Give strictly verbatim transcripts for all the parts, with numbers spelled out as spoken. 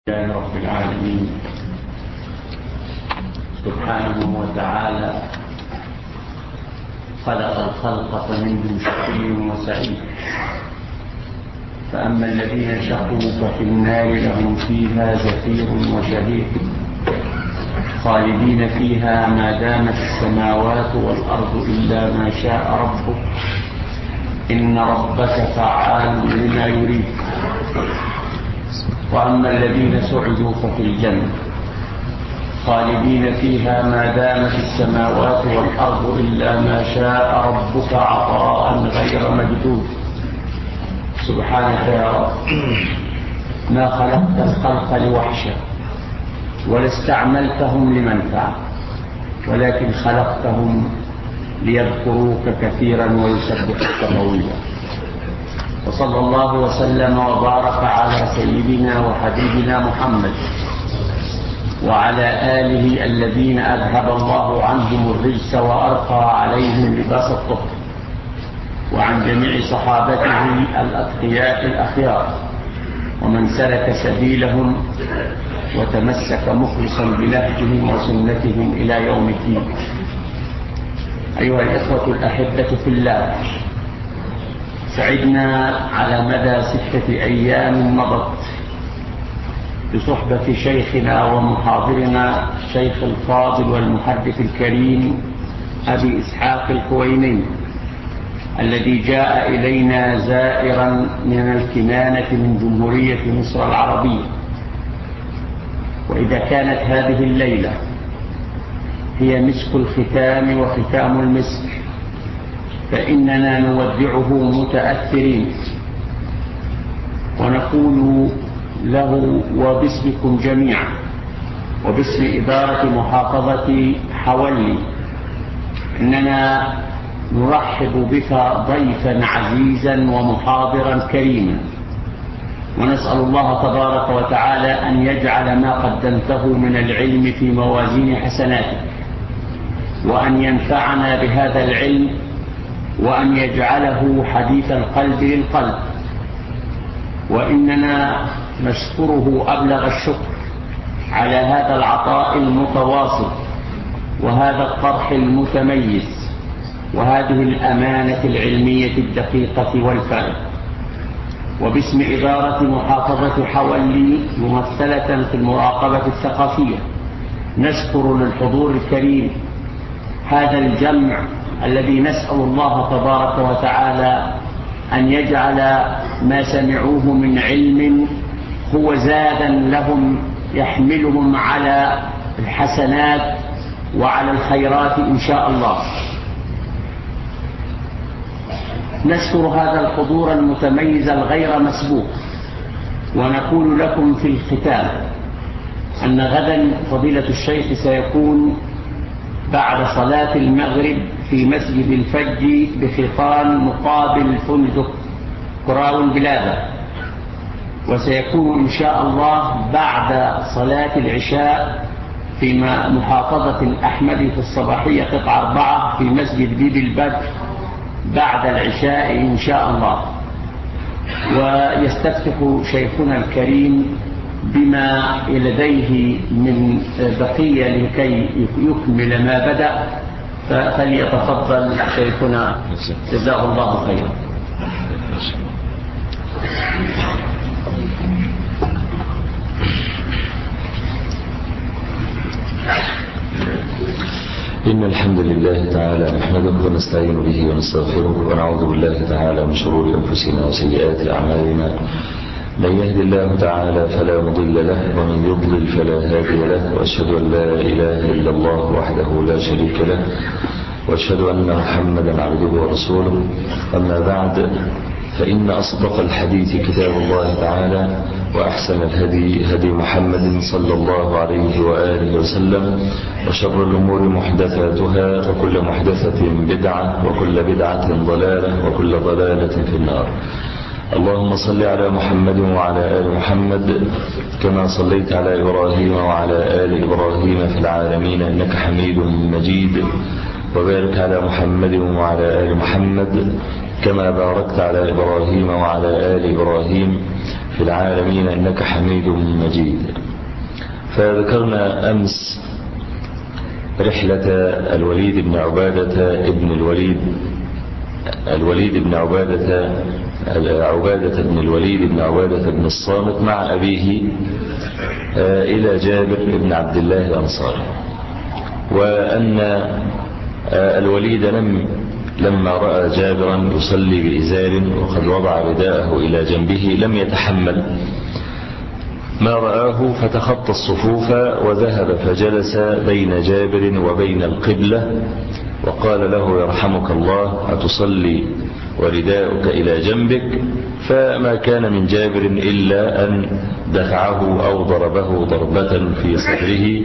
لله رب العالمين سبحانه وتعالى خلق الخلق فمنهم شقي وسعيد، فأما الذين شقوا ففي النار لهم فيها زفير وشهيق خالدين فيها ما دامت السماوات والأرض إلا ما شاء ربك إن ربك فعال لما يريد. وأما الذين سعدوا ففي الجنة خالدين فيها ما دامت السماوات والأرض إلا ما شاء ربك عطاء غير مجدود. سبحانك يا رب، ما خلقت الخلق لوحشة ولا استعملتهم لمنفعة، ولكن خلقتهم ليذكروك كثيرا ويسبحوك طويلا. وصلى الله وسلم وبارك على سيدنا وحبيبنا محمد وعلى آله الذين أذهب الله عنهم الرجس وأرقى عليهم لباس الطهر، وعن جميع صحابته الأتقياء الأخيار، ومن سلك سبيلهم وتمسك مخلصا بنهجهم وسنتهم إلى يوم الدين. أيها الإخوة الأحبة في الله، سعدنا على مدى ستة أيام مضت بصحبة شيخنا ومحاضرنا الشيخ الفاضل والمحدث الكريم أبي إسحاق الكويني، الذي جاء إلينا زائرا من الكنانة من جمهورية مصر العربية. وإذا كانت هذه الليلة هي مسك الختام وختام المسك، فإننا نودعه متأثرين ونقول له وباسمكم جميعا وباسم إدارة محافظة حولي إننا نرحب بك ضيفا عزيزا ومحاضرا كريما، ونسأل الله تبارك وتعالى أن يجعل ما قدمته من العلم في موازين حسناتك، وأن ينفعنا بهذا العلم، وأن يجعله حديث القلب للقلب. وإننا نشكره أبلغ الشكر على هذا العطاء المتواصل وهذا الطرح المتميز وهذه الأمانة العلمية الدقيقة والفائدة. وباسم إدارة محافظة حولي ممثلة في المراقبة الثقافية نشكر للحضور الكريم هذا الجمع الذي نسأل الله تبارك وتعالى أن يجعل ما سمعوه من علم هو زادا لهم يحملهم على الحسنات وعلى الخيرات إن شاء الله. نشكر هذا الحضور المتميز الغير مسبوق، ونقول لكم في الختام أن غدا فضيلة الشيخ سيكون بعد صلاة المغرب في مسجد الفج بخيطان مقابل فندق كراون بلادة، وسيكون إن شاء الله بعد صلاة العشاء في محافظة الأحمدي في الصباحية قطعة أربعة في مسجد بيبي البدر بعد العشاء إن شاء الله. ويستفتح شيخنا الكريم بما لديه من بقية لكي يكمل ما بدأ، فليتفضل شيخنا جزاه الله خيرا. إن الحمد لله تعالى نحمده ونستعين به ونستغفره ونعوذ بالله تعالى من شرور أنفسنا وسيئات أعمالنا. من يهد الله تعالى فلا مضل له ومن يضلل فلا هادي له، وأشهد أن لا إله إلا الله وحده لا شريك له، وأشهد أن محمدا عبده ورسوله. أما بعد، فإن أصدق الحديث كتاب الله تعالى، وأحسن الهدي هدي محمد صلى الله عليه وآله وسلم، وشر الأمور محدثاتها، وكل محدثة بدعة، وكل بدعة ضلالة، وكل ضلالة في النار. اللهم صل على محمد وعلى آل محمد كما صليت على إبراهيم وعلى آل إبراهيم في العالمين إنك حميد مجيد، وبارك على محمد وعلى آل محمد كما باركت على إبراهيم وعلى آل إبراهيم في العالمين إنك حميد مجيد. فذكرنا أمس رحلة الوليد بن عبادة ابن الوليد الوليد بن عبادة عبادة بن الوليد بن عبادة بن الصامت مع أبيه إلى جابر بن عبد الله الأنصاري، وأن الوليد لم لما رأى جابرا يصلي بإزار وقد وضع رداءه إلى جنبه لم يتحمل ما رآه، فتخطى الصفوف وذهب فجلس بين جابر وبين القبلة وقال له: يرحمك الله، أتصلي ورداؤك إلى جنبك؟ فما كان من جابر إلا أن دفعه أو ضربه ضربة في صدره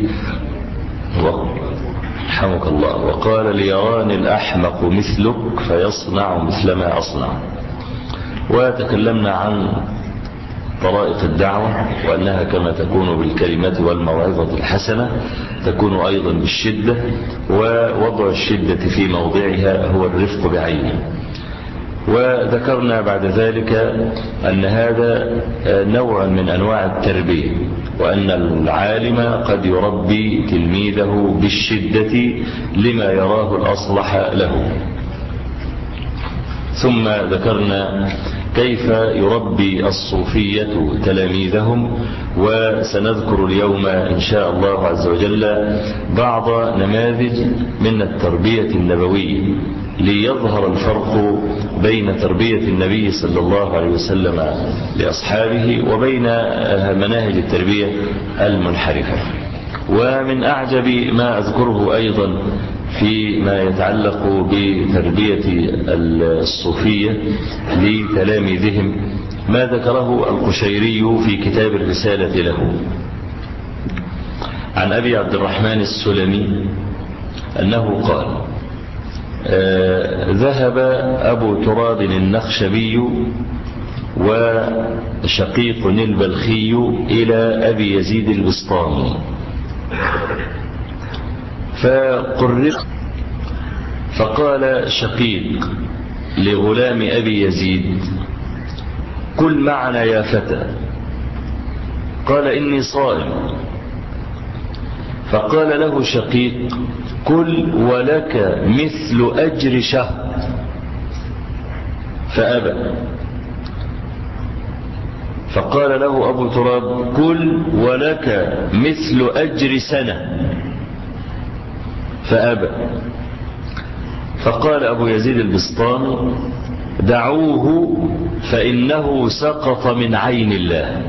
رحمك الله، وقال: ليراني الأحمق مثلك فيصنع مثل ما أصنع. وتكلمنا عن طرائق الدعوة وأنها كما تكون بالكلمة والموعظة الحسنة تكون أيضا بالشدة، ووضع الشدة في موضعها هو الرفق بعينه. وذكرنا بعد ذلك أن هذا نوع من أنواع التربية، وأن العالم قد يربي تلميذه بالشدة لما يراه الأصلح له. ثم ذكرنا كيف يربي الصوفية تلاميذهم، وسنذكر اليوم إن شاء الله عز وجل بعض نماذج من التربية النبوية ليظهر الفرق بين تربية النبي صلى الله عليه وسلم لأصحابه وبين مناهج التربية المنحرفة. ومن أعجب ما أذكره أيضا فيما يتعلق بتربية الصوفية لتلاميذهم ما ذكره القشيري في كتاب الرسالة له عن أبي عبد الرحمن السلمي أنه قال: آه ذهب أبو تراب النخشبي وشقيق البلخي إلى أبي يزيد البسطامي فقرر، فقال شقيق لغلام أبي يزيد: كل معنا يا فتى. قال: إني صائم. فقال له شقيق: كل ولك مثل أجر شهر. فأبى. فقال له أبو تراب: كل ولك مثل أجر سنة. فأبى. فقال أبو يزيد البسطامي: دعوه فإنه سقط من عين الله.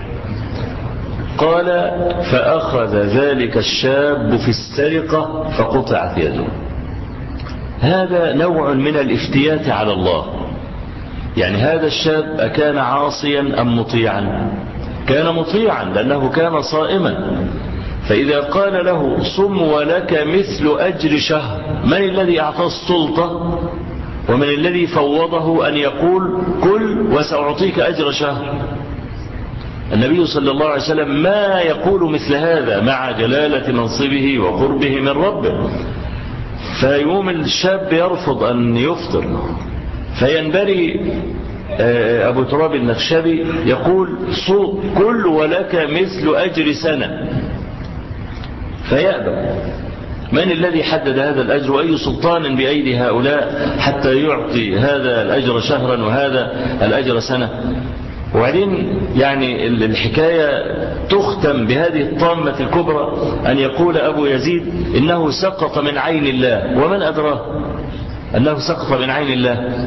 قال: فأخذ ذلك الشاب في السرقة فقطعت يده. هذا نوع من الافتيات على الله. يعني هذا الشاب أكان عاصيا أم مطيعا؟ كان مطيعا لأنه كان صائما، فإذا قال له: صم ولك مثل أجر شهر، من الذي أعطاه السلطة ومن الذي فوضه أن يقول كل وسأعطيك أجر شهر؟ النبي صلى الله عليه وسلم ما يقول مثل هذا مع جلالة منصبه وقربه من ربه. فيوم الشاب يرفض أن يفطر، فينبري أبو تراب النخشبي يقول: كل ولك مثل أجر سنة. فيأبى. من الذي حدد هذا الأجر وأي سلطان بأيدي هؤلاء حتى يعطي هذا الأجر شهرا وهذا الأجر سنة؟ وبعدين يعني الحكاية تختم بهذه الطامة الكبرى أن يقول أبو يزيد إنه سقط من عين الله. ومن أدراه أنه سقط من عين الله؟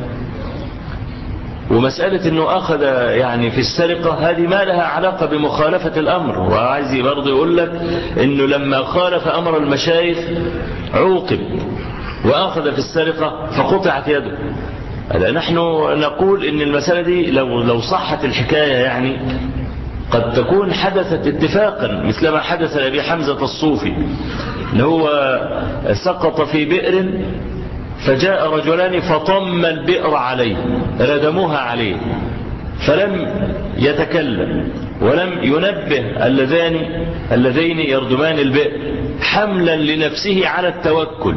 ومسألة أنه أخذ يعني في السرقة هذه ما لها علاقة بمخالفة الأمر. وعايز برضه يقول لك أنه لما خالف أمر المشايخ عوقب وأخذ في السرقة فقطعت يده. نحن نقول أن المسألة دي لو, لو صحت الحكاية يعني قد تكون حدثت اتفاقا مثل ما حدث لأبي حمزة الصوفي، أنه هو سقط في بئر فجاء رجلان فطم البئر عليه، ردموها عليه، فلم يتكلم ولم ينبه اللذان اللذين يردمان البئر حملا لنفسه على التوكل.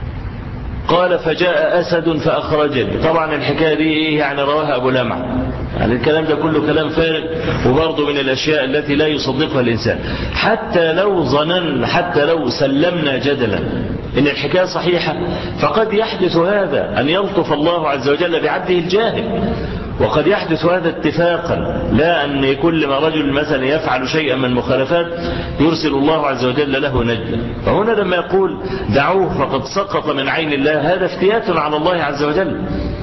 قال: فجاء أسد فأخرجني. طبعا الحكاية دي يعني رواها أبو لمع، يعني الكلام ده كله كلام فارغ، وبرضه من الأشياء التي لا يصدقها الإنسان. حتى لو ظنن حتى لو سلمنا جدلا إن الحكاية صحيحة، فقد يحدث هذا أن يلطف الله عز وجل بعبده الجاهل، وقد يحدث هذا اتفاقا، لا أن كل ما رجل مثلا يفعل شيئا من مخالفات يرسل الله عز وجل له نجدا. فهنا لما يقول دعوه فقد سقط من عين الله، هذا افتيات على الله عز وجل.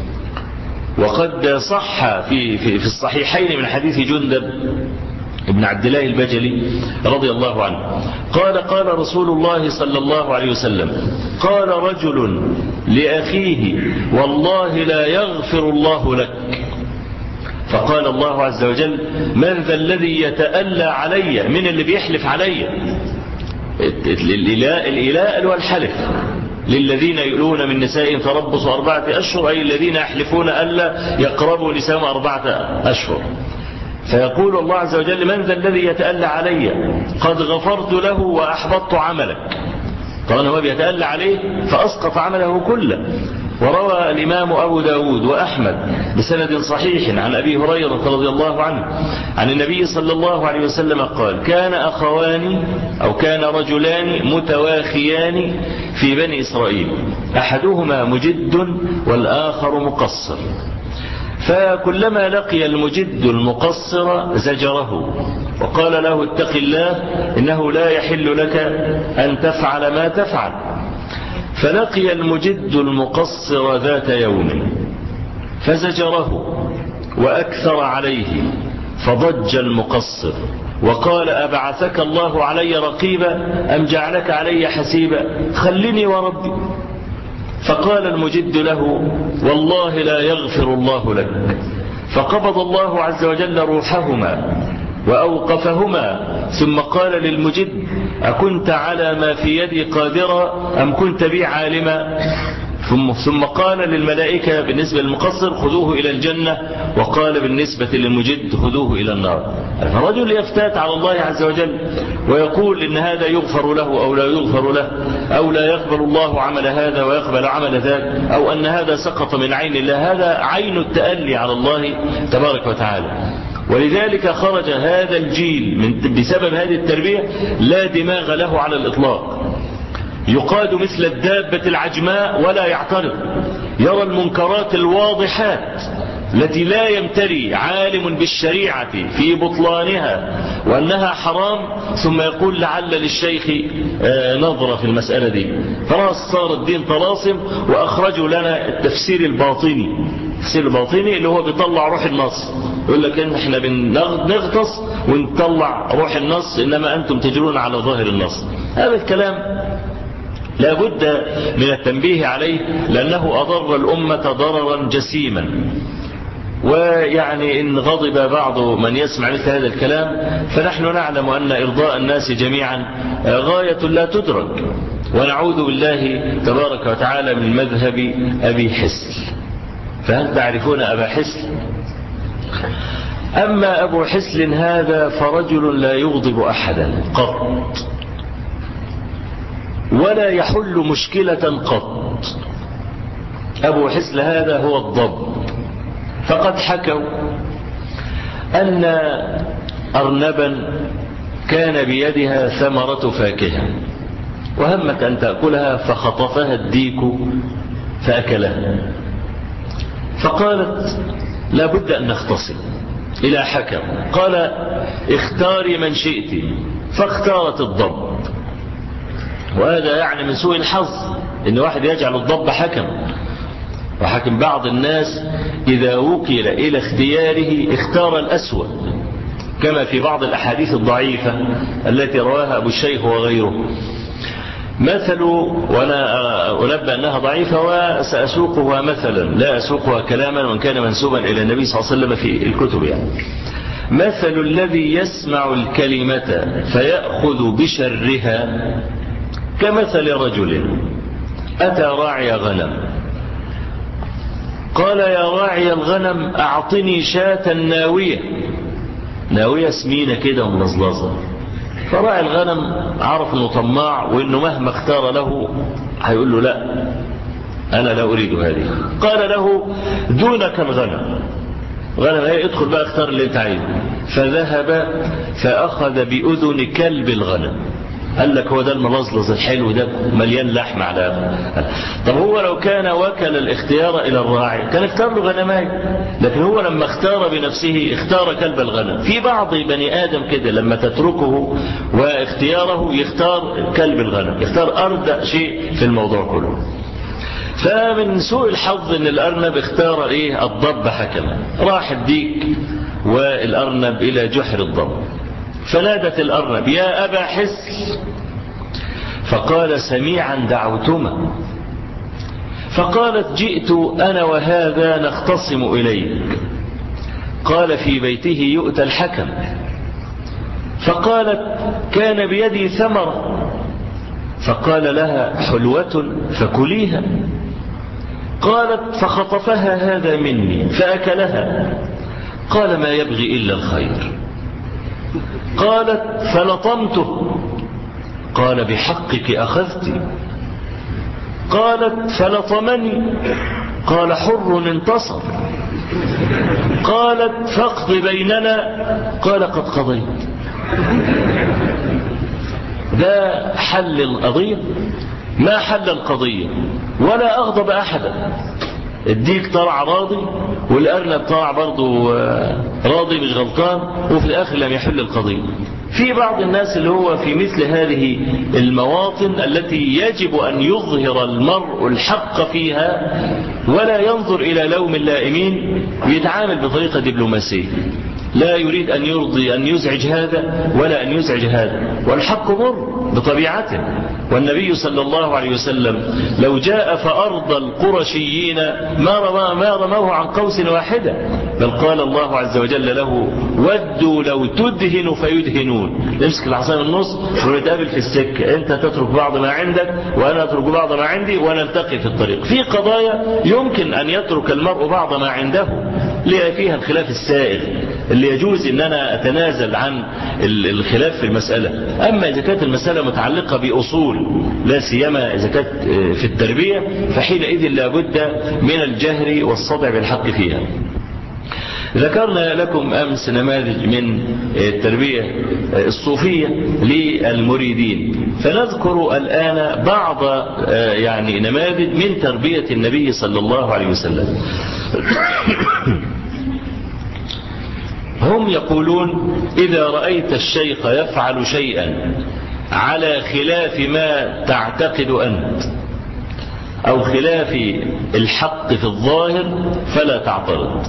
وقد صح في, في, في الصحيحين من حديث جندب ابن عبد الله البجلي رضي الله عنه قال قال رسول الله صلى الله عليه وسلم قال رجل لأخيه والله لا يغفر الله لك، فقال الله عز وجل من ذا الذي يتألى علي؟ من اللي بيحلف علي؟ الإلاء الإلاء والحلف للذين يؤلون من نسائهم تربص أربعة أشهر، أي الذين يحلفون ألا يقربوا نسائهم أربعة أشهر. فيقول الله عز وجل من ذا الذي يتألى علي؟ قد غفرت له وأحبطت عملك. طبعا هو بيتألى عليه فأسقط عمله كله. وروى الإمام أبو داود وأحمد بسند صحيح عن أبي هريرة رضي الله عنه عن النبي صلى الله عليه وسلم قال كان أخوان أو كان رجلان متواخيان في بني إسرائيل، أحدهما مجد والآخر مقصر، فكلما لقي المجد المقصر زجره وقال له اتق الله إنه لا يحل لك أن تفعل ما تفعل. فلقي المجد المقصر ذات يوم فزجره وأكثر عليه، فضج المقصر وقال أبعثك الله علي رقيبا أم جعلك علي حسيبا؟ خلني وربي. فقال المجد له والله لا يغفر الله لك. فقبض الله عز وجل روحهما وأوقفهما، ثم قال للمجد أكنت على ما في يدي قادرا أم كنت بي عالما؟ ثم قال للملائكة بالنسبة للمقصر خذوه إلى الجنة، وقال بالنسبة للمجد خذوه إلى النار. الرجل يفتات على الله عز وجل ويقول إن هذا يغفر له أو لا يغفر له، أو لا يقبل الله عمل هذا ويقبل عمل ذاك، أو أن هذا سقط من عين الله. هذا عين التألي على الله تبارك وتعالى. ولذلك خرج هذا الجيل من بسبب هذه التربية لا دماغ له على الإطلاق، يقاد مثل الدابة العجماء ولا يعترض، يرى المنكرات الواضحات التي لا يمتري عالم بالشريعة في بطلانها وأنها حرام، ثم يقول لعل للشيخ نظرة في المسألة دي، فراس صار الدين طلاسم. وأخرجوا لنا التفسير الباطني، التفسير الباطني اللي هو بيطلع روح النص، يقول لك إن احنا بنغطس ونطلع روح النص، إنما أنتم تجرون على ظاهر النص. هذا الكلام لا بد من التنبيه عليه، لأنه أضر الأمة ضررا جسيما. ويعني إن غضب بعض من يسمع مثل هذا الكلام، فنحن نعلم أن إرضاء الناس جميعا غاية لا تدرك، ونعوذ بالله تبارك وتعالى من مذهب أبي حسل. فهل تعرفون أبا حسل؟ أما أبو حسل هذا فرجل لا يغضب أحدا قط، ولا يحل مشكلة قط. أبو حسل هذا هو الضب. فقد حكوا أن أرنبا كان بيدها ثمرة فاكهة وهمت أن تأكلها، فخطفها الديك فأكلها، فقالت لا بد أن نختصم إلى حكم. قال اختاري من شئت، فاختارت الضب. وهذا يعني من سوء الحظ إن واحد يجعل الضب حكم. وحكم بعض الناس إذا وكل إلى اختياره اختار الأسوأ، كما في بعض الأحاديث الضعيفة التي رواها أبو الشيخ وغيره. مثل، وأنا أنبأ أنها ضعيفة وسأسوقها مثلا، لا أسوقها كلاما وإن كان منسوبا إلى النبي صلى الله عليه وسلم في الكتب يعني. مثل الذي يسمع الكلمة فيأخذ بشرها كمثل رجل أتى راعي غنم قال يا راعي الغنم أعطني شاة ناوية، ناوية سمينة كده وملظلظة. فراعي الغنم عرف انه طماع وانه مهما اختار له هيقول له لا أنا لا أريد هذه. قال له دونك الغنم، غنم ايه، ادخل بقى اختار اللي انت عايزه. فذهب فاخذ باذن كلب الغنم. قال لك هو ده الملظلظ الحلو ده مليان لحم على هذا. طب هو لو كان وكل الاختيار الى الراعي كان اختار له غنماي، لكن هو لما اختار بنفسه اختار كلب الغنم. في بعض بني ادم كده لما تتركه واختياره يختار كلب الغنم، يختار اردأ شيء في الموضوع كله. فمن سوء الحظ ان الارنب اختار ايه؟ الضب حكما. راح الديك والارنب الى جحر الضب، فنادت الارنب يا ابا حس، فقال سميعا دعوتما. فقالت جئت انا وهذا نختصم اليك. قال في بيته يؤتى الحكم. فقالت كان بيدي ثمرة. فقال لها حلوة فكليها. قالت فخطفها هذا مني فأكلها. قال ما يبغي إلا الخير. قالت فلطمته. قال بحقك أخذت. قالت فلطمني. قال حر انتصر. قالت فاقض بيننا. قال قد قضيت. ده حل القضية؟ ما حل القضية ولا أغضب أحدا. الديك طلع راضي والأرنب طلع برضو راضي مش غلطان، وفي الآخر لم يحل القضية. في بعض الناس اللي هو في مثل هذه المواطن التي يجب أن يظهر المرء الحق فيها ولا ينظر إلى لوم اللائمين، يتعامل بطريقة دبلوماسية، لا يريد أن يرضي أن يزعج هذا ولا أن يزعج هذا، والحق مر بطبيعته. والنبي صلى الله عليه وسلم لو جاء فأرضى القرشيين ما رمى ما رموه عن قوس واحدة، بل قال الله عز وجل له ودوا لو تدهن فيدهنون. نمسك العصا من النص ونتقابل في السكة، انت تترك بعض ما عندك وانا اترك بعض ما عندي ونلتقي في الطريق. في قضايا يمكن ان يترك المرء بعض ما عنده لأ فيها الخلاف السائغ اللي يجوز ان انا اتنازل عن الخلاف في المسألة. اما اذا كانت المسألة متعلقة باصول لا سيما اذا كانت في التربية فحينئذ لابد من الجهر والصدع بالحق فيها. ذكرنا لكم أمس نماذج من التربية الصوفية للمريدين، فنذكر الآن بعض يعني نماذج من تربية النبي صلى الله عليه وسلم. هم يقولون إذا رأيت الشيخ يفعل شيئا على خلاف ما تعتقد أنت أو خلاف الحق في الظاهر فلا تعترض.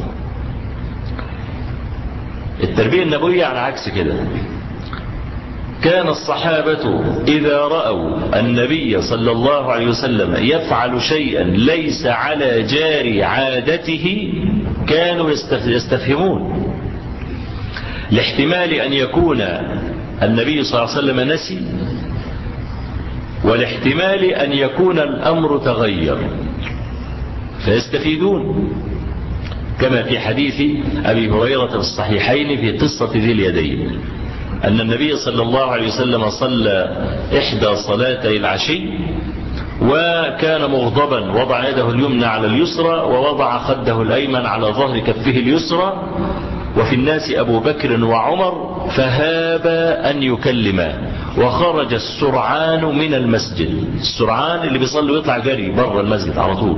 التربية النبوية على عكس كده. كان الصحابة إذا رأوا النبي صلى الله عليه وسلم يفعل شيئا ليس على جاري عادته كانوا يستفهمون، لاحتمال أن يكون النبي صلى الله عليه وسلم نسي، والاحتمال أن يكون الأمر تغير فيستفيدون، كما في حديث أبي هريرة في الصحيحين في قصة ذي اليدين أن النبي صلى الله عليه وسلم صلى إحدى صلاتي العشي وكان مغضبا، وضع يده اليمنى على اليسرى ووضع خده الأيمن على ظهر كفه اليسرى، وفي الناس أبو بكر وعمر، فهاب أن يكلما، وخرج السرعان من المسجد. السرعان اللي بيصلي ويطلع جري بره المسجد على طول.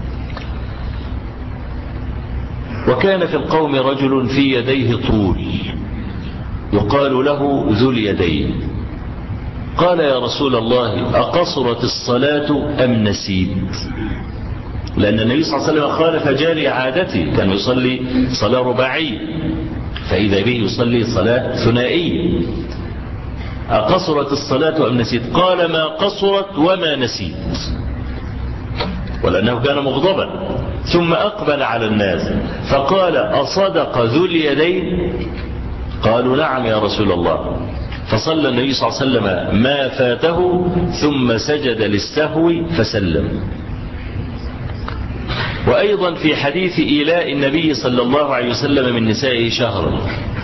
وكان في القوم رجل في يديه طول يقال له ذو اليدين. قال يا رسول الله أقصرت الصلاة أم نسيت؟ لأن النبي صلى الله عليه وسلم خالف جاري عادته، كان يصلي صلاة رباعية فإذا به يصلي صلاة ثنائية. أقصرت الصلاة أم نسيت؟ قال ما قصرت وما نسيت، ولأنه كان مغضبا. ثم أقبل على الناس فقال أصدق ذو اليدين؟ قالوا نعم يا رسول الله. فصلى النبي صلى الله عليه وسلم ما فاته ثم سجد للسهو فسلم. وأيضا في حديث إيلاء النبي صلى الله عليه وسلم من نسائه شهرا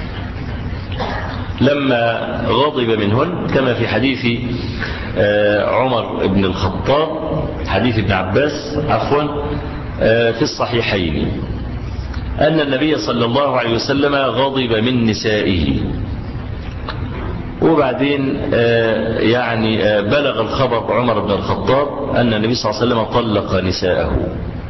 لما غضب منهن، كما في حديث عمر بن الخطاب، حديث ابن عباس عفوا، في الصحيحين. أن النبي صلى الله عليه وسلم غضب من نسائه، وبعدين يعني بلغ الخبر عمر بن الخطاب أن النبي صلى الله عليه وسلم طلق نساءه.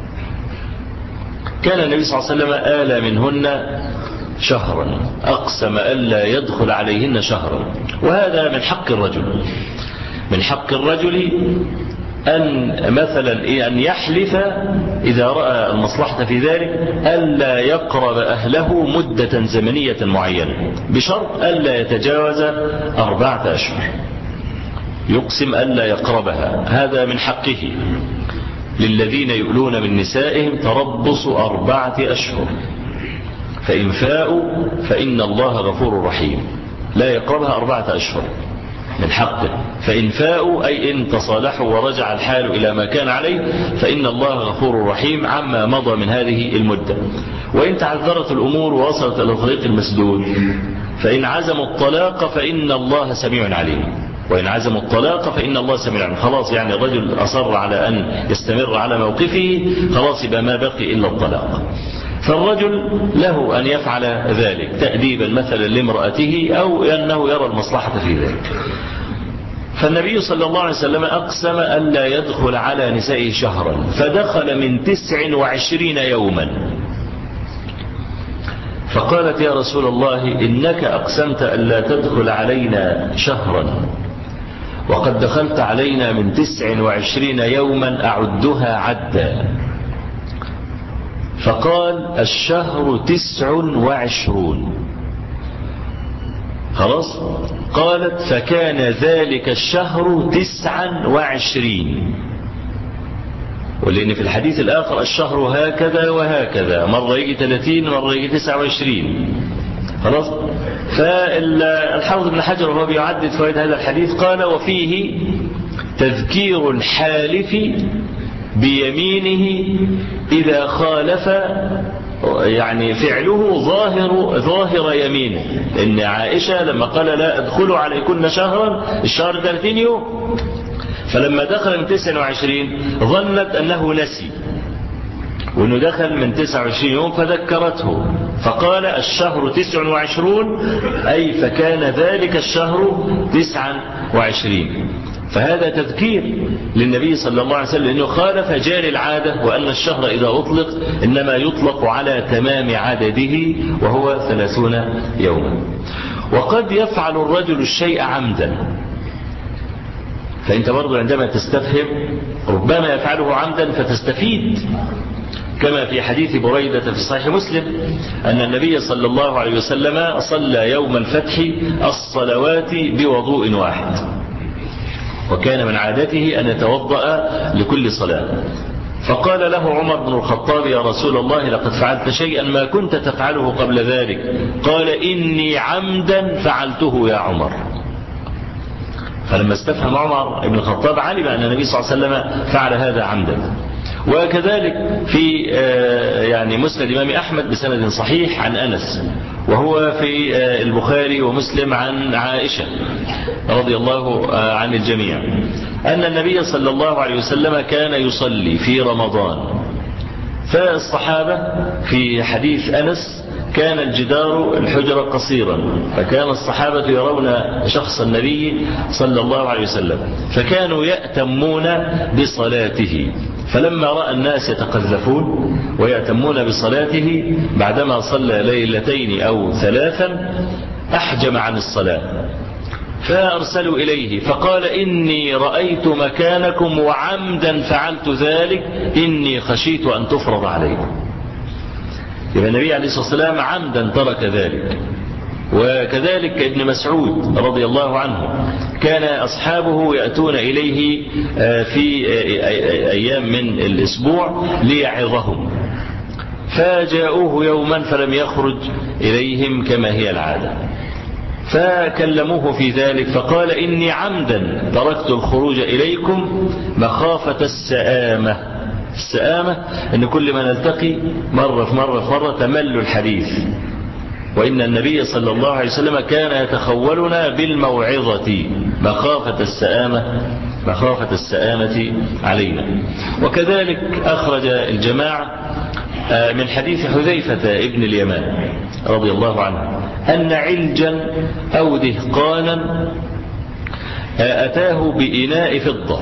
كان النبي صلى الله عليه وسلم آلى منهن شهرا، أقسم ألا يدخل عليهن شهرا. وهذا من حق الرجل، من حق الرجل أن مثلا أن يحلف إذا رأى المصلحة في ذلك ألا يقرب أهله مدة زمنية معينة، بشرط ألا يتجاوز أربعة أشهر، يقسم ألا يقربها. هذا من حقه. للذين يؤلون من نسائهم تربص أربعة أشهر، فإن فاءوا فإن الله غفور رحيم. لا يقربها أربعة أشهر من حقه. فإن فاءوا أي إن تصالحوا ورجع الحال إلى ما كان عليه فإن الله غفور رحيم عما مضى من هذه المدة. وإن تعذرت الأمور ووصلت إلى طريق المسدود فإن عزموا الطلاق فإن الله سميع عليم. وإن عزموا الطلاق فإن الله سميع عليم. خلاص يعني الرجل أصر على أن يستمر على موقفه، خلاص يبقى ما بقي إلا الطلاق. فالرجل له أن يفعل ذلك تأديبا مثلا لامرأته أو أنه يرى المصلحة في ذلك. فالنبي صلى الله عليه وسلم أقسم أن لا يدخل على نسائه شهرا، فدخل من تسع وعشرين يوما. فقالت يا رسول الله إنك أقسمت أن لا تدخل علينا شهرا وقد دخلت علينا من تسع وعشرين يوما أعدها عدا. فقال الشهر تسع وعشرون. خلاص. قالت فكان ذلك الشهر تسعا وعشرين. ولأن في الحديث الآخر الشهر هكذا وهكذا، مرة يجي ثلاثين مرة يجي تسعة وعشرين. خلاص. فالحافظ ابن حجر وهو بيعدد فوائد هذا الحديث قال وفيه تذكير الحالف بيمينه إذا خالف يعني فعله ظاهر ظاهر يمينه. إن عائشة لما قال لا أدخل عليكن شهرا، الشهر ثلاثين يوم، فلما دخل من تسع وعشرين ظنت أنه نسي وأنه دخل من تسع وعشرين يوم فذكرته، فقال الشهر تسع وعشرون أي فكان ذلك الشهر تسعا وعشرين. فهذا تذكير للنبي صلى الله عليه وسلم أنه خالف جاري العادة، وأن الشهر إذا أطلق إنما يطلق على تمام عدده وهو ثلاثون يوما. وقد يفعل الرجل الشيء عمدا، فأنت برضو عندما تستفهم ربما يفعله عمدا فتستفيد، كما في حديث بريدة في صحيح مسلم أن النبي صلى الله عليه وسلم صلى يوم الفتح الصلوات بوضوء واحد، وكان من عادته أن يتوضأ لكل صلاة. فقال له عمر بن الخطاب يا رسول الله لقد فعلت شيئا ما كنت تفعله قبل ذلك. قال إني عمدا فعلته يا عمر. فلما استفهم عمر بن الخطاب علم أن النبي صلى الله عليه وسلم فعل هذا عمدا. وكذلك في يعني مسند الإمام أحمد بسند صحيح عن أنس، وهو في البخاري ومسلم عن عائشة رضي الله عن الجميع أن النبي صلى الله عليه وسلم كان يصلي في رمضان. فالصحابة في حديث أنس كان الجدار الحجرة قصيرا، فكان الصحابة يرون شخص النبي صلى الله عليه وسلم فكانوا يأتمون بصلاته. فلما رأى الناس يتقذفون ويأتمون بصلاته بعدما صلى ليلتين أو ثلاثا أحجم عن الصلاة، فأرسلوا إليه فقال إني رأيت مكانكم وعمدا فعلت ذلك، إني خشيت أن تفرض عليكم. يبقى النبي عليه الصلاة والسلام عمدا ترك ذلك. وكذلك ابن مسعود رضي الله عنه كان أصحابه يأتون إليه في أيام من الأسبوع ليعظهم، فجاءوه يوما فلم يخرج إليهم كما هي العادة، فكلموه في ذلك فقال إني عمدا تركت الخروج إليكم مخافة السآمة. السآمة أن كل ما نلتقي مرة في مرة في مرة تمل الحديث، وإن النبي صلى الله عليه وسلم كان يتخولنا بالموعظة مخافة السآمة مخافة السآمة علينا. وكذلك أخرج الجماعة من حديث حذيفة ابن اليمان رضي الله عنه أن علجا أو دهقانا أتاه بإناء فضة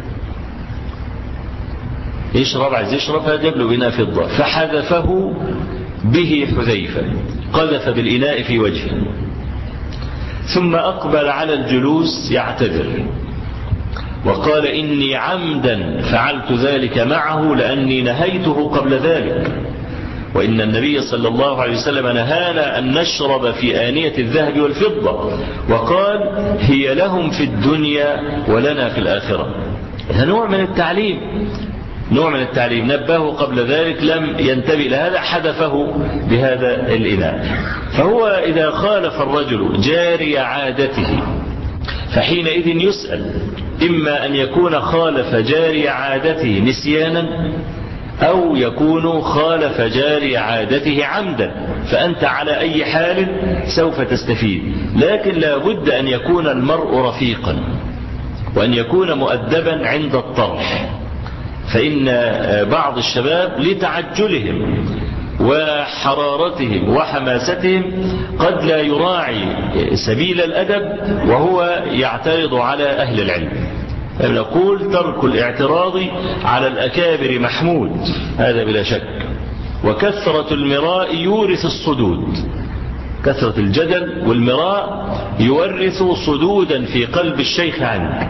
يشرب، عايز يشرب، فجاب له بإناء فضة فحذفه به حذيفة، قذف بالإناء في وجهه، ثم أقبل على الجلوس يعتذر وقال إني عمدا فعلت ذلك معه لأني نهيته قبل ذلك، وإن النبي صلى الله عليه وسلم نهانا أن نشرب في آنية الذهب والفضة وقال هي لهم في الدنيا ولنا في الآخرة. هذا نوع من التعليم، نوع من التعليم، نبهه قبل ذلك لم ينتبه لهذا حذفه بهذا الإناء. فهو إذا خالف الرجل جاري عادته فحينئذ يسأل، إما أن يكون خالف جاري عادته نسيانا أو يكون خالف جاري عادته عمدا، فأنت على أي حال سوف تستفيد، لكن لا بد أن يكون المرء رفيقا وأن يكون مؤدبا عند الطرح، فإن بعض الشباب لتعجلهم وحرارتهم وحماستهم قد لا يراعي سبيل الأدب وهو يعترض على أهل العلم. نقول ترك الاعتراض على الأكابر محمود، هذا بلا شك، وكثرة المراء يورث الصدود، كثرة الجدل والمراء يورث صدودا في قلب الشيخ عنه،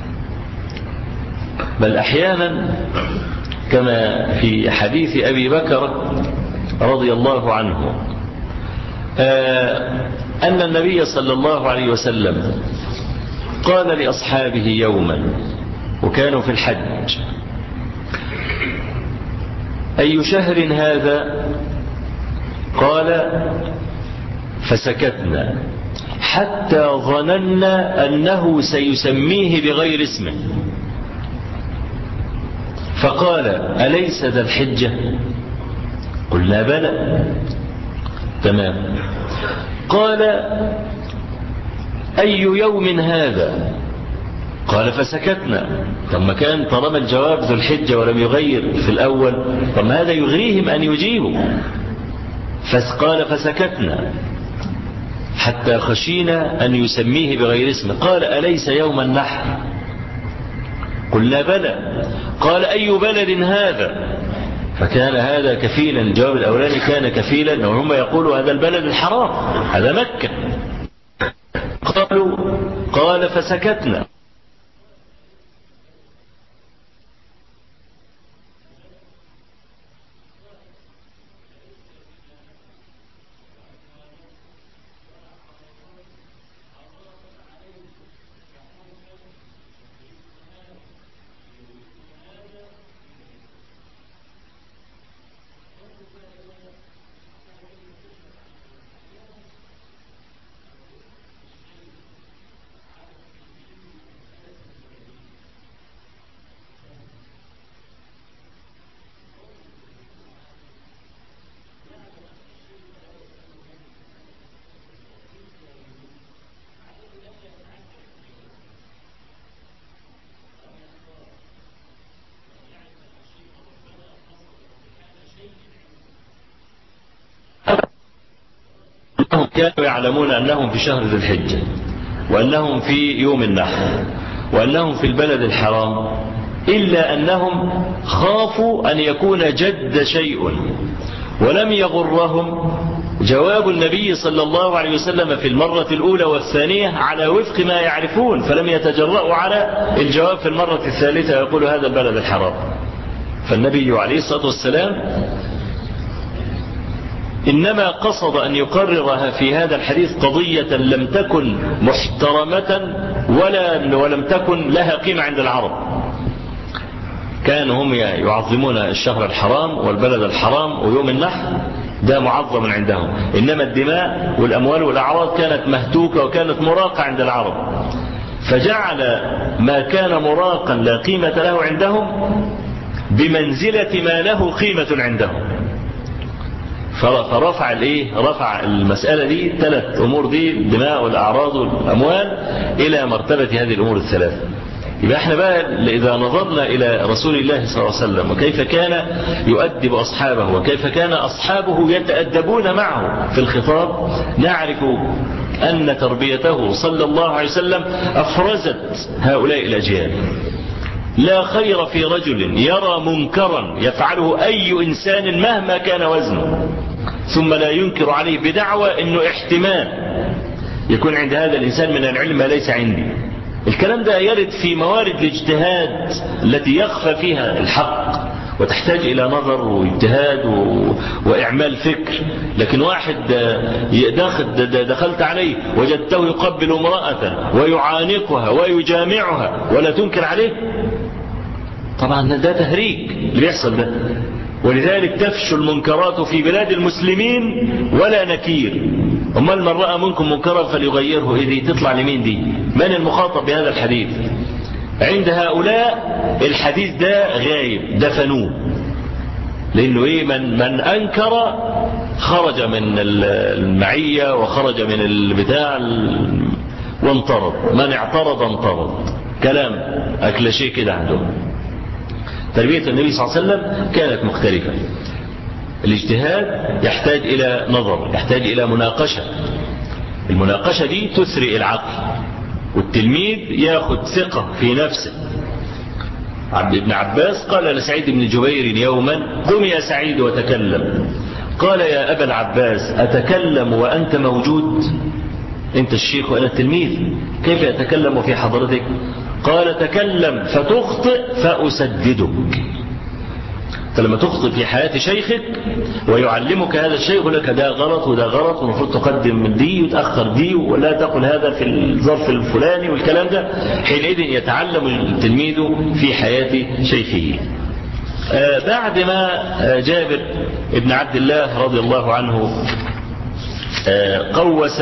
بل أحيانا كما في حديث أبي بكر رضي الله عنه أن النبي صلى الله عليه وسلم قال لأصحابه يوما وكانوا في الحج أي شهر هذا؟ قال فسكتنا حتى ظننا أنه سيسميه بغير اسمه، فقال أليس ذا الحجة؟ قلنا بلى. تمام. قال أي يوم هذا؟ قال فسكتنا. ثم كان طالما الجواب ذو الحجة ولم يغير في الأول، ثم هذا يغريهم أن يجيبوا، فقال فسكتنا حتى خشينا أن يسميه بغير اسمه. قال أليس يوم النحر؟ قلنا بلى. قال أي بلد هذا؟ فكان هذا كفيلا، الجواب الأولاني كان كفيلا، وهم يقولوا هذا البلد الحرام، هذا مكة. قالوا قال فسكتنا. كانوا يعلمون أنهم في شهر ذي الحجة وأنهم في يوم النحر وأنهم في البلد الحرام، إلا أنهم خافوا أن يكون جد شيء، ولم يغرهم جواب النبي صلى الله عليه وسلم في المرة الأولى والثانية على وفق ما يعرفون، فلم يتجرؤوا على الجواب في المرة الثالثة يقول هذا البلد الحرام. فالنبي عليه الصلاة والسلام إنما قصد أن يقررها في هذا الحديث قضية لم تكن محترمة ولا ولم تكن لها قيمة عند العرب. كانوا هم يعظمون الشهر الحرام والبلد الحرام ويوم النحر، ده معظم عندهم، إنما الدماء والأموال والأعراض كانت مهتوكة وكانت مراقة عند العرب، فجعل ما كان مراقا لا قيمة له عندهم بمنزلة ما له قيمة عندهم، فرفع الايه رفع المسألة دي ثلاث امور دي، الدماء والاعراض والاموال، الى مرتبة هذه الامور الثلاثة. يبقى احنا بقى إذا نظرنا إلى رسول الله صلى الله عليه وسلم وكيف كان يؤدب أصحابه وكيف كان أصحابه يتأدبون معه في الخطاب، نعرف أن تربيته صلى الله عليه وسلم أفرزت هؤلاء الأجيال. لا خير في رجل يرى منكرا يفعله أي إنسان مهما كان وزنه ثم لا ينكر عليه بدعوى أنه احتمال يكون عند هذا الإنسان من العلم ما ليس عندي. الكلام ده يرد في موارد الاجتهاد التي يخفى فيها الحق وتحتاج إلى نظر واجتهاد و... وإعمال فكر. لكن واحد دخلت عليه وجدته يقبل امرأة ويعانقها ويجامعها ولا تنكر عليه، طبعا ده تهريج اللي بيحصل ده. ولذلك تفشو المنكرات في بلاد المسلمين ولا نكير. أما من رأى منكم منكرا فليغيره، إيه دي تطلع لمين دي؟ من المخاطب بهذا الحديث؟ عند هؤلاء الحديث ده غايب، دفنوه. لأنه إيه؟ من, من أنكر خرج من المعية وخرج من البتاع وانطرد، من اعترض انطرد. كلام أكلاشيه كده عندهم. تربية النبي صلى الله عليه وسلم كانت مختلفة. الاجتهاد يحتاج إلى نظر، يحتاج إلى مناقشة. المناقشة دي تثري العقل، والتلميذ ياخد ثقة في نفسه. عبد ابن عباس قال لسعيد بن جبير يوما: قم يا سعيد وتكلم. قال: يا أبا العباس أتكلم وأنت موجود؟ أنت الشيخ وأنا التلميذ، كيف أتكلم في حضرتك؟ قال: تكلم فتخطئ فأسددك. فلما تخطئ في حياة شيخك ويعلمك هذا الشيء يقول لك ده غلط وده غلط ومفروض تقدم من دي وتأخر دي ولا تقل هذا في الظرف الفلاني والكلام ده، حينئذ يتعلم التلميذ في حياة شيخه. آه بعد ما آه جابر ابن عبد الله رضي الله عنه آه قوس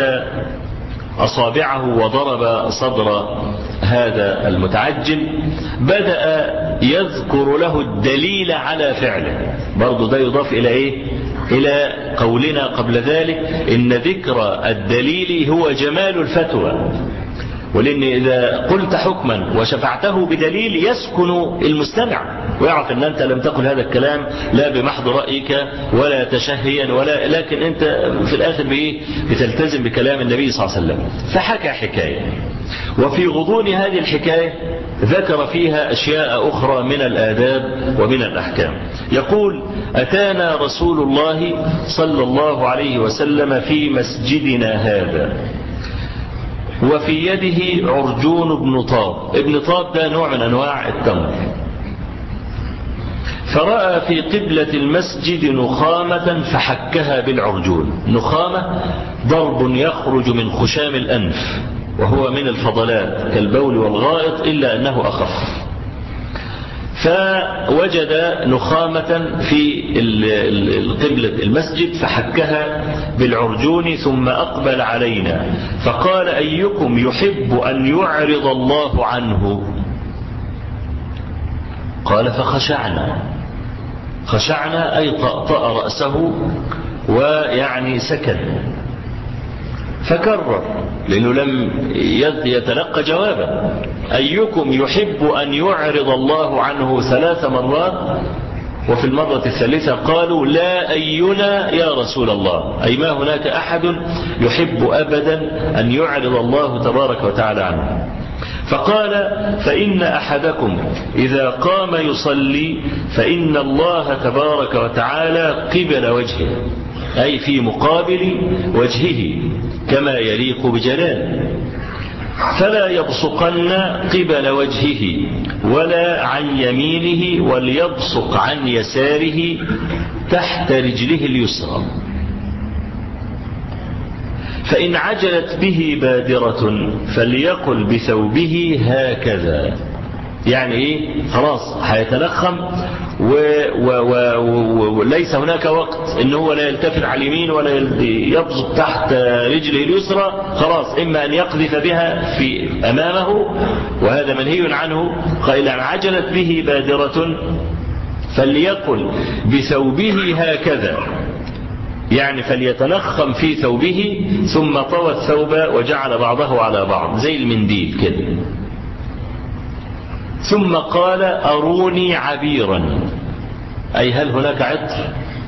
أصابعه وضرب صدر هذا المتعجل، بدأ يذكر له الدليل على فعله. برضو ده يضاف إلى إيه؟ إلى قولنا قبل ذلك إن ذكر الدليل هو جمال الفتوى. ولأن إذا قلت حكما وشفعته بدليل يسكن المستمع ويعرف أن أنت لم تقل هذا الكلام لا بمحض رأيك ولا تشهيا ولا، لكن أنت في الآخر بإيه؟ بتلتزم بكلام النبي صلى الله عليه وسلم. فحكى حكاية، وفي غضون هذه الحكاية ذكر فيها أشياء أخرى من الآداب ومن الأحكام. يقول: أتانا رسول الله صلى الله عليه وسلم في مسجدنا هذا وفي يده عرجون بن طاب. ابن طاب ده نوع من أنواع التمر. فرأى في قبلة المسجد نخامة فحكها بالعرجون. نخامة ضرب يخرج من خشام الأنف وهو من الفضلات كالبول والغائط إلا أنه أخف. فوجد نخامة في قبلة المسجد فحكها بالعرجون ثم أقبل علينا فقال: أيكم يحب أن يعرض الله عنه؟ قال: فخشعنا. خشعنا أي طأطأ رأسه ويعني سكن. فكرر لأنه لم يتلقى جوابا: أيكم يحب أن يعرض الله عنه؟ ثلاث مرات. وفي المرة الثالثة قالوا: لا أينا يا رسول الله، أي ما هناك أحد يحب أبدا أن يعرض الله تبارك وتعالى عنه. فقال: فإن أحدكم إذا قام يصلي فإن الله تبارك وتعالى قبل وجهه، أي في مقابل وجهه كما يليق بجلاله، فلا يبصقن قبل وجهه ولا عن يمينه وليبصق عن يساره تحت رجله اليسرى. فإن عجلت به بادرة فليقل بثوبه هكذا. يعني ايه؟ خلاص هيتلخم وليس هناك وقت ان هو لا يلتفت على اليمين ولا يبصق تحت رجله اليسرى. خلاص اما ان يقذف بها في امامه وهذا منهي عنه. قال: ان عجلت به بادرة فليقل بثوبه هكذا، يعني فليتنخم في ثوبه ثم طوى الثوب وجعل بعضه على بعض زي المنديل كده. ثم قال أروني عبيرا، أي هل هناك عطر؟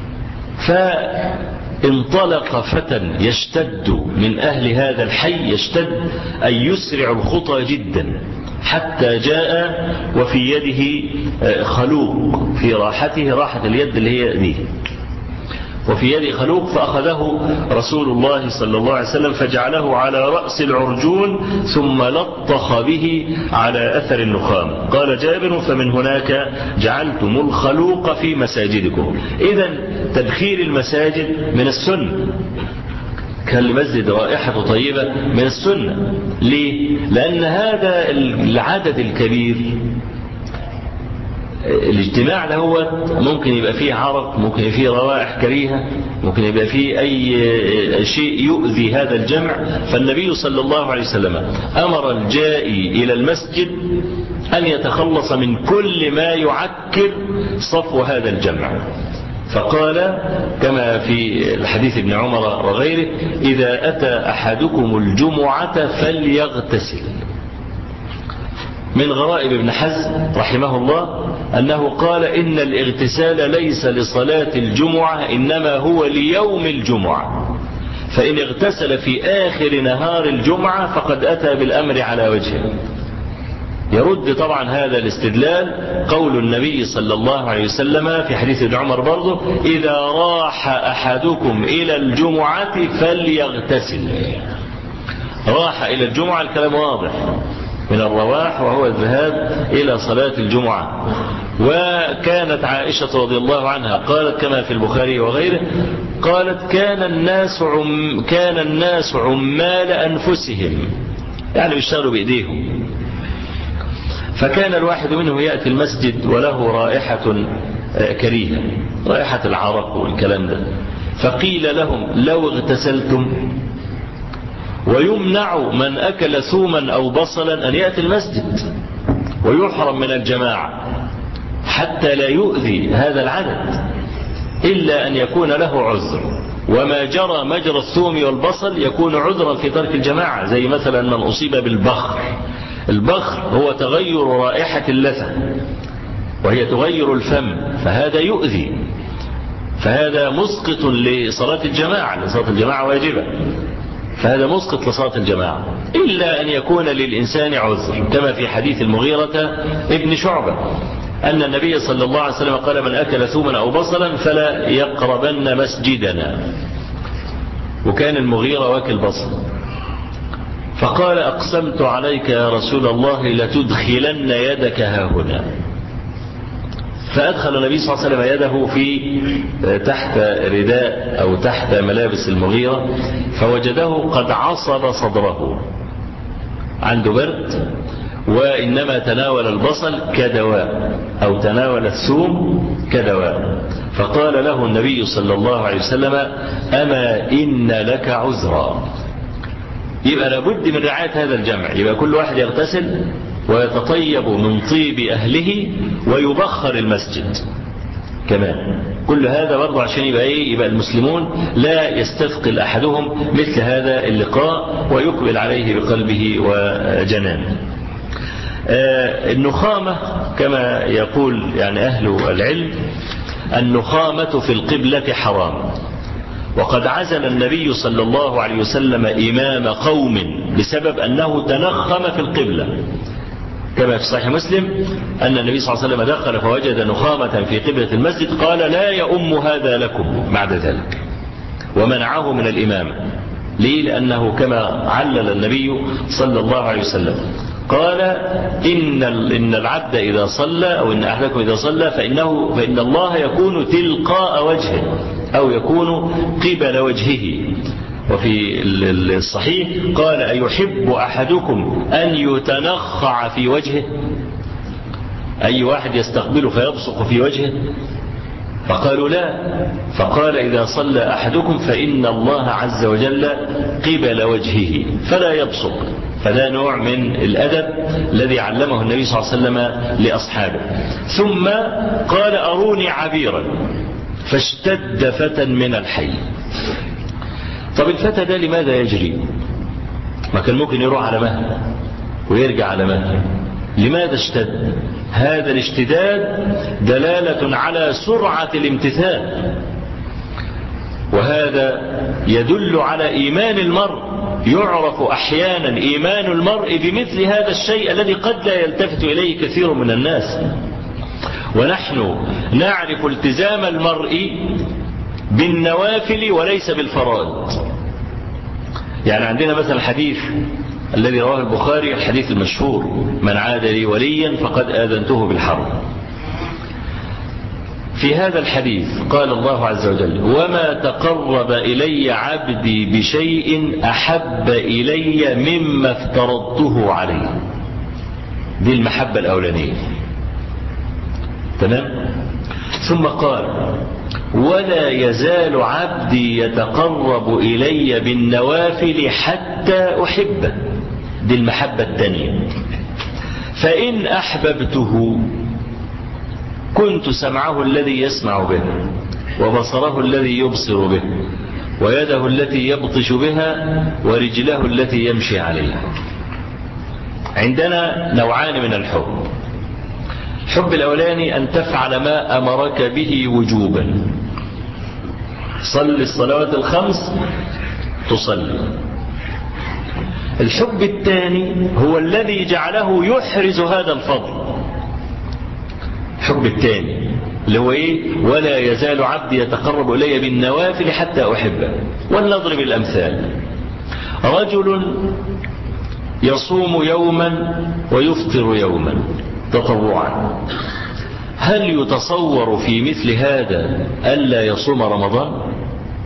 فانطلق فتى يشتد من أهل هذا الحي، يشتد أي يسرع الخطى جدا، حتى جاء وفي يده خلوق، في راحته راحة اليد اللي هي دي، وفي يده خلوق، فأخذه رسول الله صلى الله عليه وسلم فجعله على رأس العرجون ثم لطخ به على أثر النخام. قال جابر فمن هناك جعلتم الخلوق في مساجدكم. إذن تدخيل المساجد من السنة، كان المسجد رائحة طيبة من السنة. ليه؟ لأن هذا العدد الكبير، الاجتماع ده هو ممكن يبقى فيه عرق، ممكن يبقى فيه روائح كريهة، ممكن يبقى فيه أي شيء يؤذي هذا الجمع. فالنبي صلى الله عليه وسلم أمر الجائي إلى المسجد أن يتخلص من كل ما يعكر صفو هذا الجمع. فقال كما في الحديث ابن عمر وغيره: إذا أتى أحدكم الجمعة فليغتسل. من غرائب ابن حزم رحمه الله أنه قال: إن الاغتسال ليس لصلاة الجمعة، إنما هو ليوم الجمعة، فإن اغتسل في آخر نهار الجمعة فقد أتى بالأمر على وجهه. يرد طبعا هذا الاستدلال قول النبي صلى الله عليه وسلم في حديث ابن عمر برضه: إذا راح أحدكم إلى الجمعة فليغتسل. راح إلى الجمعة، الكلام واضح، من الرواح وهو الذهاب إلى صلاة الجمعة. وكانت عائشة رضي الله عنها قالت كما في البخاري وغيره، قالت: كان الناس عم كان الناس عمال أنفسهم، يعني بيشتغلوا بإيديهم، فكان الواحد منهم يأتي المسجد وله رائحة كريهة، رائحة العرق والكلام ده، فقيل لهم: لو اغتسلتم. ويمنع من أكل ثوما أو بصلا أن يأتي المسجد، ويحرم من الجماعة حتى لا يؤذي هذا العدد، إلا أن يكون له عذر. وما جرى مجرى الثوم والبصل يكون عذرا في ترك الجماعة، زي مثلا من أصيب بالبخر. البخر هو تغير رائحة اللثة، وهي تغير الفم، فهذا يؤذي، فهذا مسقط لصلاة الجماعة، لصلاة الجماعة واجبة، فهذا مسقط لصلاة الجماعة، إلا أن يكون للإنسان عذر، كما في حديث المغيرة ابن شعبة أن النبي صلى الله عليه وسلم قال: من أكل ثوما أو بصلا فلا يقربن مسجدنا. وكان المغيرة واكل بصل، فقال: أقسمت عليك يا رسول الله لتدخلن يدك هاهنا. فأدخل النبي صلى الله عليه وسلم يده في تحت رداء أو تحت ملابس المغيرة، فوجده قد عصب صدره، عنده برد، وإنما تناول البصل كدواء أو تناول الثوم كدواء. فقال له النبي صلى الله عليه وسلم: أما إن لك عذرا. يبقى لابد من رعاية هذا الجمع، يبقى كل واحد يغتسل ويتطيب من طيب أهله ويبخر المسجد كمان. كل هذا برضه عشان يبقى ايه، يبقى المسلمون لا يستثقل أحدهم مثل هذا اللقاء ويقبل عليه بقلبه وجنانه. آه النخامة كما يقول يعني أهل العلم: النخامة في القبلة حرام. وقد عزل النبي صلى الله عليه وسلم إمام قوم بسبب أنه تنخم في القبلة، كما في صحيح مسلم أن النبي صلى الله عليه وسلم دخل فوجد نخامة في قبلة المسجد، قال: لا يؤم هذا لكم بعد ذلك، ومنعه من الإمامة. ليه؟ لأنه كما علل النبي صلى الله عليه وسلم قال: إن إن العبد إذا صلى أو إن أحدكم إذا صلى فإنه فإن الله يكون تلقاء وجهه أو يكون قبل وجهه. وفي الصحيح قال: أيحب أحدكم أن يتنخع في وجهه؟ أي واحد يستقبله فيبصق في وجهه؟ فقالوا لا. فقال: إذا صلى أحدكم فإن الله عز وجل قبل وجهه فلا يبصق. فده نوع من الأدب الذي علمه النبي صلى الله عليه وسلم لأصحابه. ثم قال: أروني عبيرا، فاشتد فتى من الحي. طب الفتى ده لماذا يجري؟ ما كان ممكن يروح على مهل ويرجع على مهل، لماذا اشتد؟ هذا الاشتداد دلالة على سرعة الامتثال، وهذا يدل على إيمان المرء. يعرف أحيانا إيمان المرء بمثل هذا الشيء الذي قد لا يلتفت إليه كثير من الناس. ونحن نعرف التزام المرء بالنوافل وليس بالفرائض. يعني عندنا مثلا الحديث الذي رواه البخاري، الحديث المشهور: من عاد لي وليا فقد آذنته بالحرب. في هذا الحديث قال الله عز وجل: وما تقرب إلي عبدي بشيء أحب إلي مما افترضته عليه. دي المحبة الأولانية. تمام؟ ثم قال: ولا يزال عبدي يتقرب إلي بالنوافل حتى أحبه. دي المحبة الثانية. فإن أحببته كنت سمعه الذي يسمع به، وبصره الذي يبصر به، ويده التي يبطش بها، ورجله التي يمشي عليها. عندنا نوعان من الحب. الحب الأولاني أن تفعل ما أمرك به وجوبا. صل الصلوات الخمس تصلي. الحب الثاني هو الذي جعله يحرز هذا الفضل. الحب الثاني اللي هو ايه؟ ولا يزال عبدي يتقرب إلي بالنوافل حتى أحبه. ولنضرب الأمثال. رجل يصوم يوما ويفطر يوما تطوعا، هل يتصور في مثل هذا ألا يصوم رمضان؟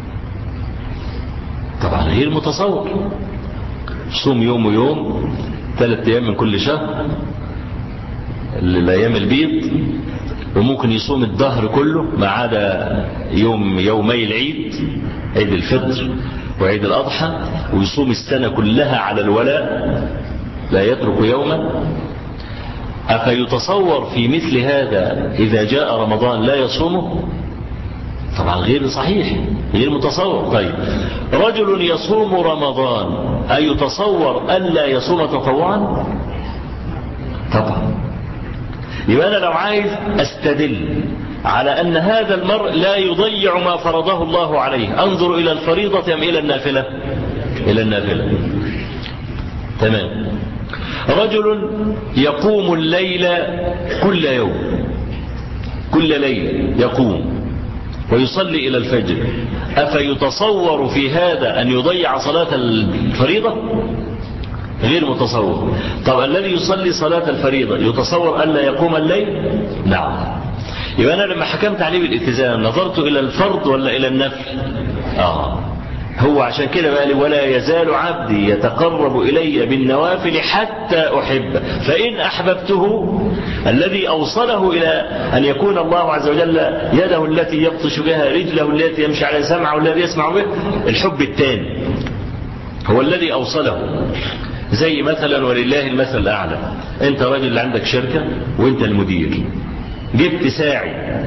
طبعا غير متصور. صوم يوم ويوم، ثلاثة أيام من كل شهر، الأيام البيض، وممكن يصوم الدهر كله ما عدا يوم يومي العيد، عيد الفطر وعيد الأضحى، ويصوم السنة كلها على الولاء لا يترك يوما. أفيتصور في مثل هذا إذا جاء رمضان لا يصومه؟ طبعا غير صحيح، غير متصور. طيب رجل يصوم رمضان أيتصور ألا يصوم تطوعا؟ طبعا. يبقى أنا لو عايز أستدل على أن هذا المرء لا يضيع ما فرضه الله عليه، أنظر إلى الفريضة أم إلى النافلة؟ إلى النافلة. تمام. رجل يقوم الليل كل يوم، كل ليلة يقوم ويصلي إلى الفجر، أفيتصور في هذا أن يضيع صلاة الفريضة؟ غير متصور. طب الذي يصلي صلاة الفريضة يتصور ألا يقوم الليل؟ نعم. يبقى أنا لما حكمت عليه بالالتزام نظرت إلى الفرض ولا إلى النفل؟ آه هو عشان كده بقى لي: ولا يزال عبدي يتقرب إلي بالنوافل حتى أحبه. فإن أحببته، الذي أوصله إلى أن يكون الله عز وجل يده التي يبطش بها، رجله التي يمشي على سمعه الذي يسمع به، الحب الثاني هو الذي أوصله. زي مثلا ولله المثل الأعلى، أنت راجل عندك شركة وأنت المدير، جبت ساعي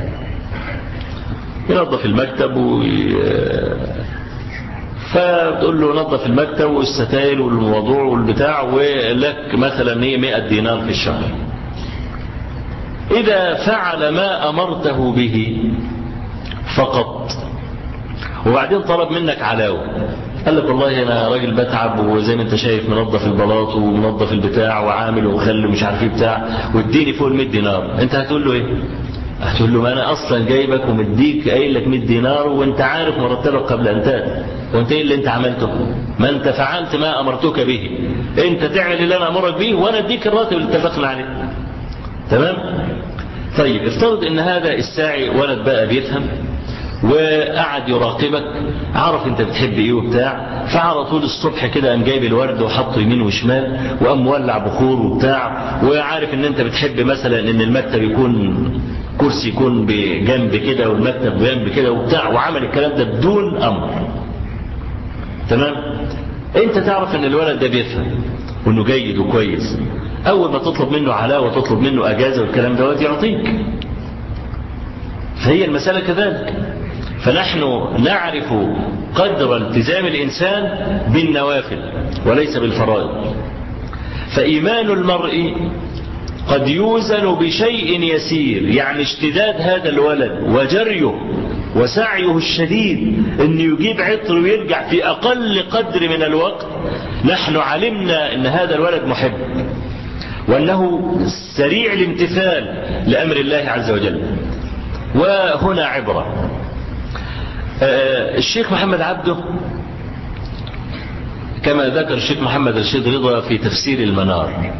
ينظف المكتب و فبتقول له نظف المكتب والستاير والموضوع والبتاع، ولك مثلا مئة دينار في الشهر. إذا فعل ما أمرته به فقط وبعدين طلب منك علاوة، قال لك والله أنا راجل بتعب وزي ما أنت شايف منظف البلاط ومنظف البتاع وعامل وخلي مش عارف ايه بتاع، واديني فوق المئة دينار، أنت هتقول له إيه؟ هتقول له: ما أنا أصلا جايبك ومديك قايل لك مئة دينار وأنت عارف مرتبك قبل أن تأتي، وأنت إيه اللي أنت عملته؟ ما أنت فعلت ما أمرتك به، أنت تعمل اللي أنا أمرك به وأنا أديك الراتب اللي اتفقنا عليه. تمام؟ طيب افترض إن هذا الساعي ولد بقى بيفهم وقعد يراقبك، عرف انت بتحب ايه وبتاع، فعلى طول الصبح كده قام جايب الورد وحطه يمين وشمال وقام مولع بخور وبتاع، وعارف ان انت بتحب مثلا ان المكتب يكون كرسي يكون بجنب كده والمكتب بجنب كده وبتاع، وعمل الكلام ده بدون امر. تمام؟ انت تعرف ان الولد ده بيفهم وانه جيد وكويس، اول ما تطلب منه علاوه وتطلب منه اجازه والكلام دوت يعطيك. فهي المسألة كذلك. فنحن نعرف قدر التزام الإنسان بالنوافل وليس بالفرائض. فإيمان المرء قد يوزن بشيء يسير، يعني اشتداد هذا الولد وجريه وسعيه الشديد أن يجيب عطر ويرجع في أقل قدر من الوقت، نحن علمنا أن هذا الولد محب وأنه سريع الامتثال لأمر الله عز وجل. وهنا عبرة. الشيخ محمد عبده كما ذكر الشيخ محمد رشيد رضا في تفسير المنار،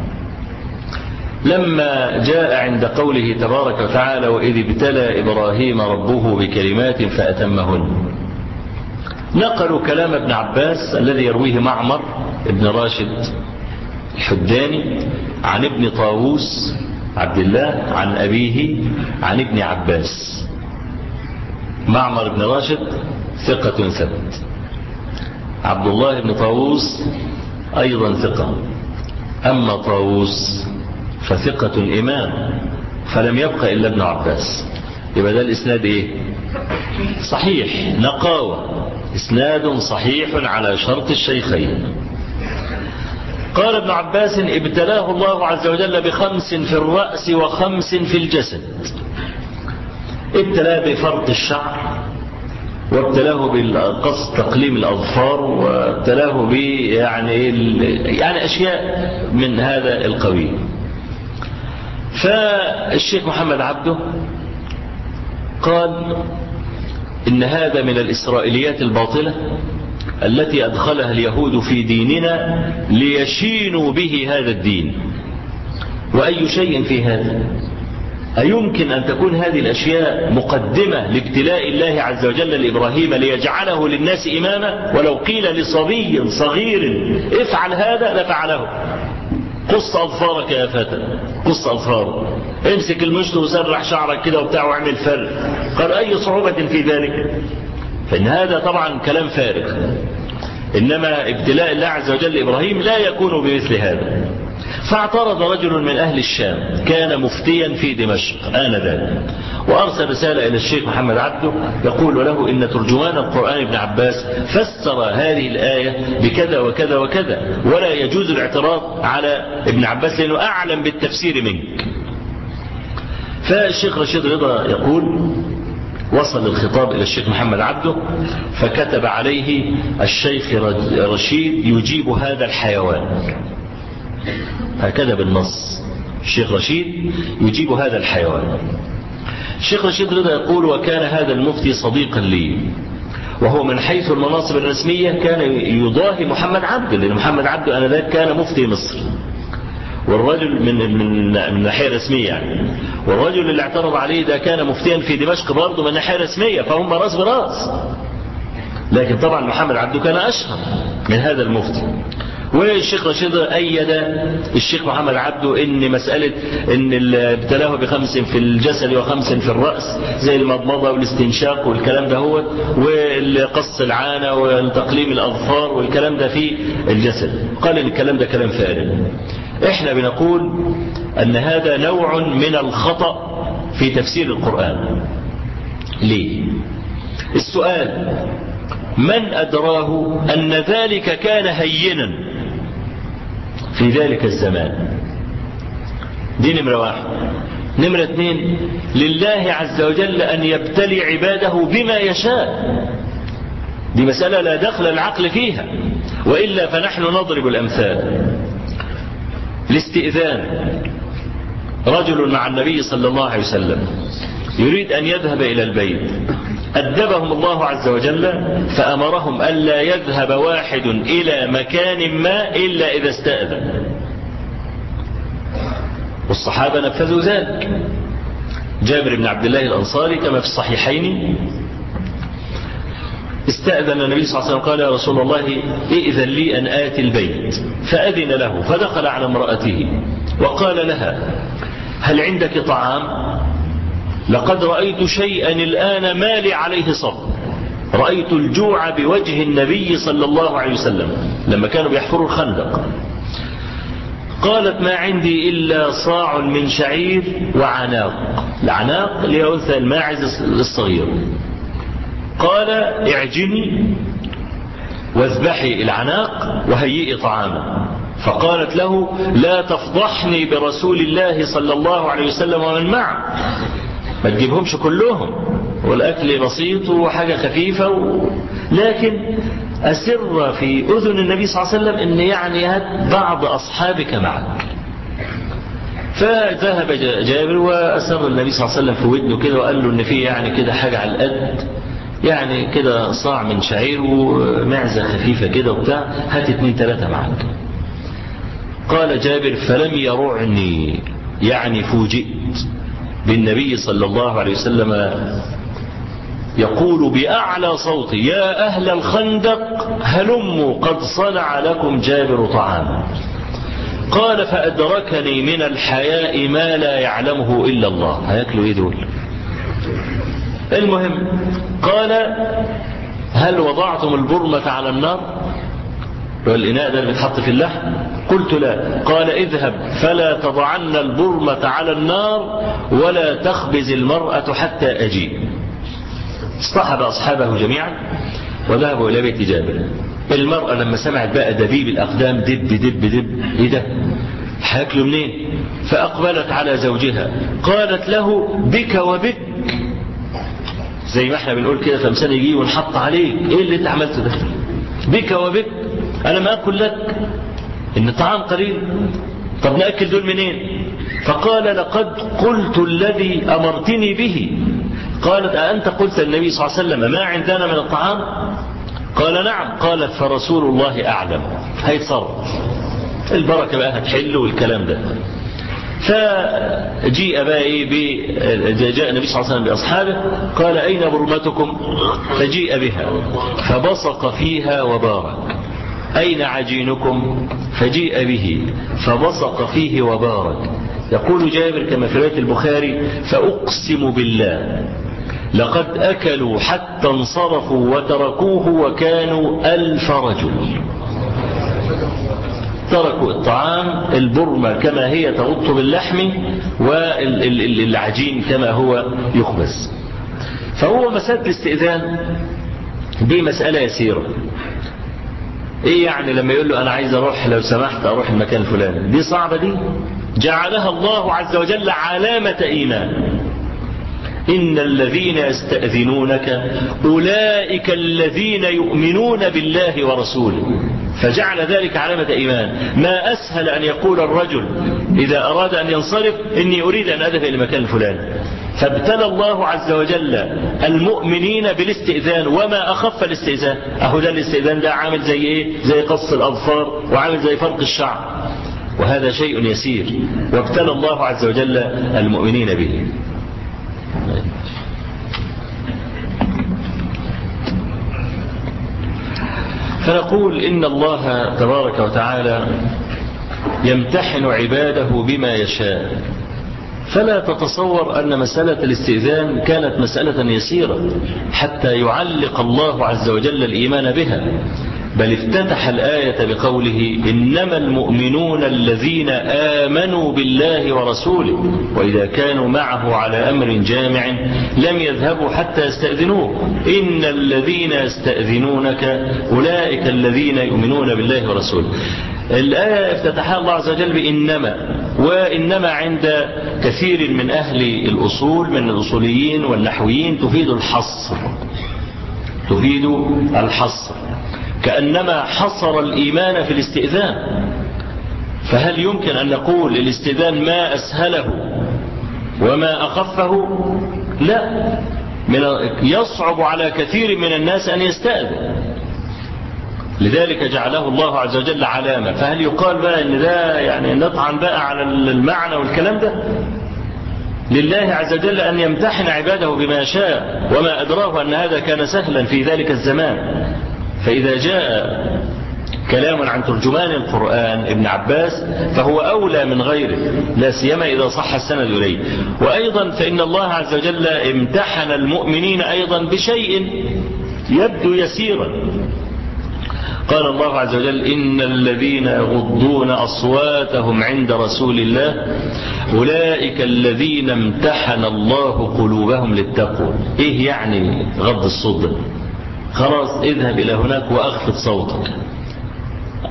لما جاء عند قوله تبارك وتعالى وإذ ابتلى إبراهيم ربه بكلمات فأتمهن، نقلوا كلام ابن عباس الذي يرويه معمر ابن راشد الحداني عن ابن طاووس عبد الله عن أبيه عن ابن عباس. معمر بن راشد ثقة ثبت، عبد الله بن طاووس أيضا ثقة، أما طاووس فثقة إمام، فلم يبقى إلا ابن عباس. يبقى ده الإسناد إيه؟ صحيح، نقاوة، إسناد صحيح على شرط الشيخين. قال ابن عباس ابتلاه الله عز وجل بخمس في الرأس وخمس في الجسد. ابتلاه بفرط الشعر، وابتلاه بالقص تقليم الأظفار، وابتلاه ب يعني يعني أشياء من هذا القبيل. فالشيخ محمد عبده قال إن هذا من الإسرائيليات الباطلة التي أدخلها اليهود في ديننا ليشينوا به هذا الدين. وأي شيء في هذا؟ أيمكن أن تكون هذه الأشياء مقدمة لابتلاء الله عز وجل لإبراهيم ليجعله للناس إماما؟ ولو قيل لصبي صغير افعل هذا لفعله. قص أظفارك يا فتى، قص أظفارك، امسك المشط وسرح شعرك كده وبتاع واعمل فرق. قال أي صعوبة في ذلك؟ فإن هذا طبعا كلام فارغ. إنما ابتلاء الله عز وجل إبراهيم لا يكون بمثل هذا. فاعترض رجل من أهل الشام كان مفتيا في دمشق آنذاك، وأرسل رسالة إلى الشيخ محمد عبده يقول له إن ترجمان القرآن ابن عباس فسر هذه الآية بكذا وكذا وكذا، ولا يجوز الاعتراض على ابن عباس لأنه أعلم بالتفسير منك. فالشيخ رشيد رضا يقول وصل الخطاب إلى الشيخ محمد عبده، فكتب عليه الشيخ رشيد يجيب هذا الحيوان، هكذا بالنص، الشيخ رشيد يجيب هذا الحيوان. الشيخ رشيد رضا يقول وكان هذا المفتي صديقا لي، وهو من حيث المناصب الرسمية كان يضاهي محمد عبده، لأن محمد عبده آنذاك كان مفتي مصر، والرجل من من من ناحية رسمية يعني، والرجل اللي اعترض عليه ده كان مفتيا في دمشق برضه من ناحية رسمية، فهم راس براس. لكن طبعا محمد عبده كان أشهر من هذا المفتي. والشيخ رشيد أيد الشيخ محمد عبده ان مسألة ان ابتلاه بخمس في الجسد وخمس في الرأس زي المضمضة والاستنشاق والكلام ده هو، والقص العانة وتقليم الأظفار والكلام ده في الجسد. قال ان الكلام ده كلام فارغ. احنا بنقول ان هذا نوع من الخطأ في تفسير القرآن. ليه؟ السؤال من أدراه أن ذلك كان هينا في ذلك الزمان؟ دي نمرة واحد. نمرة اثنين، لله عز وجل أن يبتلي عباده بما يشاء، دي مسألة لا دخل العقل فيها، وإلا فنحن نضرب الأمثال. الاستئذان، رجل مع النبي صلى الله عليه وسلم يريد أن يذهب إلى البيت، أدبهم الله عز وجل فأمرهم ألا يذهب واحد إلى مكان ما إلا إذا استأذن، والصحابة نفذوا ذلك. جابر بن عبد الله الأنصاري كما في الصحيحين استأذن النبي صلى الله عليه وسلم قال يا رسول الله ائذن لي أن آتي البيت، فأذن له فدخل على امرأته وقال لها هل عندك طعام؟ لقد رأيت شيئا الآن ما لي عليه صبر، رأيت الجوع بوجه النبي صلى الله عليه وسلم لما كانوا بيحفروا الخندق. قالت ما عندي إلا صاع من شعير وعناق، العناق اللي هو أنثى الماعز الصغير. قال اعجني واذبحي العناق وهيئي طعاما، فقالت له لا تفضحني برسول الله صلى الله عليه وسلم ومن معه، ما تجيبهمش كلهم، والأكل بسيط وحاجة خفيفة و... لكن أسر في أذن النبي صلى الله عليه وسلم إن يعني هات بعض أصحابك معك. فذهب جابر وأسر النبي صلى الله عليه وسلم في ودنه كده وقال له إن في يعني كده حاجة على القد، يعني كده صاع من شعير ومعزة خفيفة كده وبتاع، هات اتنين تلاتة معك. قال جابر فلم يرعني، يعني فوجئت بالنبي صلى الله عليه وسلم يقول بأعلى صوتي يا أهل الخندق هلموا قد صنع لكم جابر طعاما. قال فأدركني من الحياء ما لا يعلمه إلا الله. هياكلوا إيه دول؟ المهم قال هل وضعتم البرمة على النار؟ والإناء ده اللي بيتحط في اللحم؟ قلت لا. قال اذهب فلا تضعن البرمة على النار ولا تخبز المرأة حتى أجيب. اصطحب أصحابه جميعا وذهبوا إلى بيت جابر. المرأة لما سمعت بقى دبيب الأقدام دب دب دب، ايه ده؟ هياكلوا منين؟ فأقبلت على زوجها قالت له بك وبك، زي ما احنا بنقول كده فمسان يجي ونحط عليك، ايه اللي انت عملته ده؟ بك وبك، انا ما اكل لك، ان الطعام قليل، طب نأكل دول منين؟ فقال لقد قلت الذي أمرتني به. قالت أأنت قلت للنبي صلى الله عليه وسلم ما عندنا من الطعام؟ قال نعم. قالت فرسول الله أعلم، هيتصرف، البركة بقى هتحل والكلام ده. فجيء بقى ايه جاء النبي صلى الله عليه وسلم بأصحابه قال أين برمتكم؟ فجيء بها فبصق فيها وبارك. أين عجينكم؟ فجيء به فبصق فيه وبارك. يقول جابر كما في رواية البخاري فأقسم بالله لقد أكلوا حتى انصرفوا وتركوه وكانوا ألف رجل. تركوا الطعام، البرمة كما هي تغط باللحم والعجين كما هو يخبز. فهو مسألة الاستئذان دي مسألة يسيرة. ايه يعني لما يقول له انا عايز اروح لو سمحت اروح المكان الفلاني، دي صعبة دي؟ جعلها الله عز وجل علامة ايمان. إن الذين يستأذنونك أولئك الذين يؤمنون بالله ورسوله، فجعل ذلك علامة إيمان. ما أسهل أن يقول الرجل إذا أراد أن ينصرف إني أريد أن أذهب إلى مكان فلان، فابتلى الله عز وجل المؤمنين بالاستئذان، وما أخف الاستئذان. أهو ده الاستئذان ده عامل زي إيه؟ زي قص الأظفار وعامل زي فرق الشعر، وهذا شيء يسير، وابتلى الله عز وجل المؤمنين به. فنقول إن الله تبارك وتعالى يمتحن عباده بما يشاء، فلا تتصور أن مسألة الاستئذان كانت مسألة يسيرة حتى يعلق الله عز وجل الإيمان بها، بل افتتح الآية بقوله إنما المؤمنون الذين آمنوا بالله ورسوله وإذا كانوا معه على أمر جامع لم يذهبوا حتى يستأذنوه إن الذين يستأذنونك أولئك الذين يؤمنون بالله ورسوله. الآية افتتحها الله عز وجل بإنما، وإنما عند كثير من أهل الأصول من الأصوليين والنحويين تفيد الحصر، تفيد الحصر، كأنما حصر الإيمان في الاستئذان. فهل يمكن أن نقول الاستئذان ما أسهله وما أخفه؟ لا، من يصعب على كثير من الناس أن يستأذن، لذلك جعله الله عز وجل علامة. فهل يقال بقى أن ده يعني نطعن بقى على المعنى والكلام ده؟ لله عز وجل أن يمتحن عباده بما شاء، وما أدراه أن هذا كان سهلا في ذلك الزمان. فإذا جاء كلام عن ترجمان القرآن ابن عباس فهو أولى من غيره، لا سيما إذا صح السند إليه. وأيضا فإن الله عز وجل امتحن المؤمنين أيضا بشيء يبدو يسيرا. قال الله عز وجل إن الذين يغضون أصواتهم عند رسول الله أولئك الذين امتحن الله قلوبهم للتقوى. إيه يعني غض الصوت ده؟ خلاص اذهب إلى هناك وأخفض صوتك.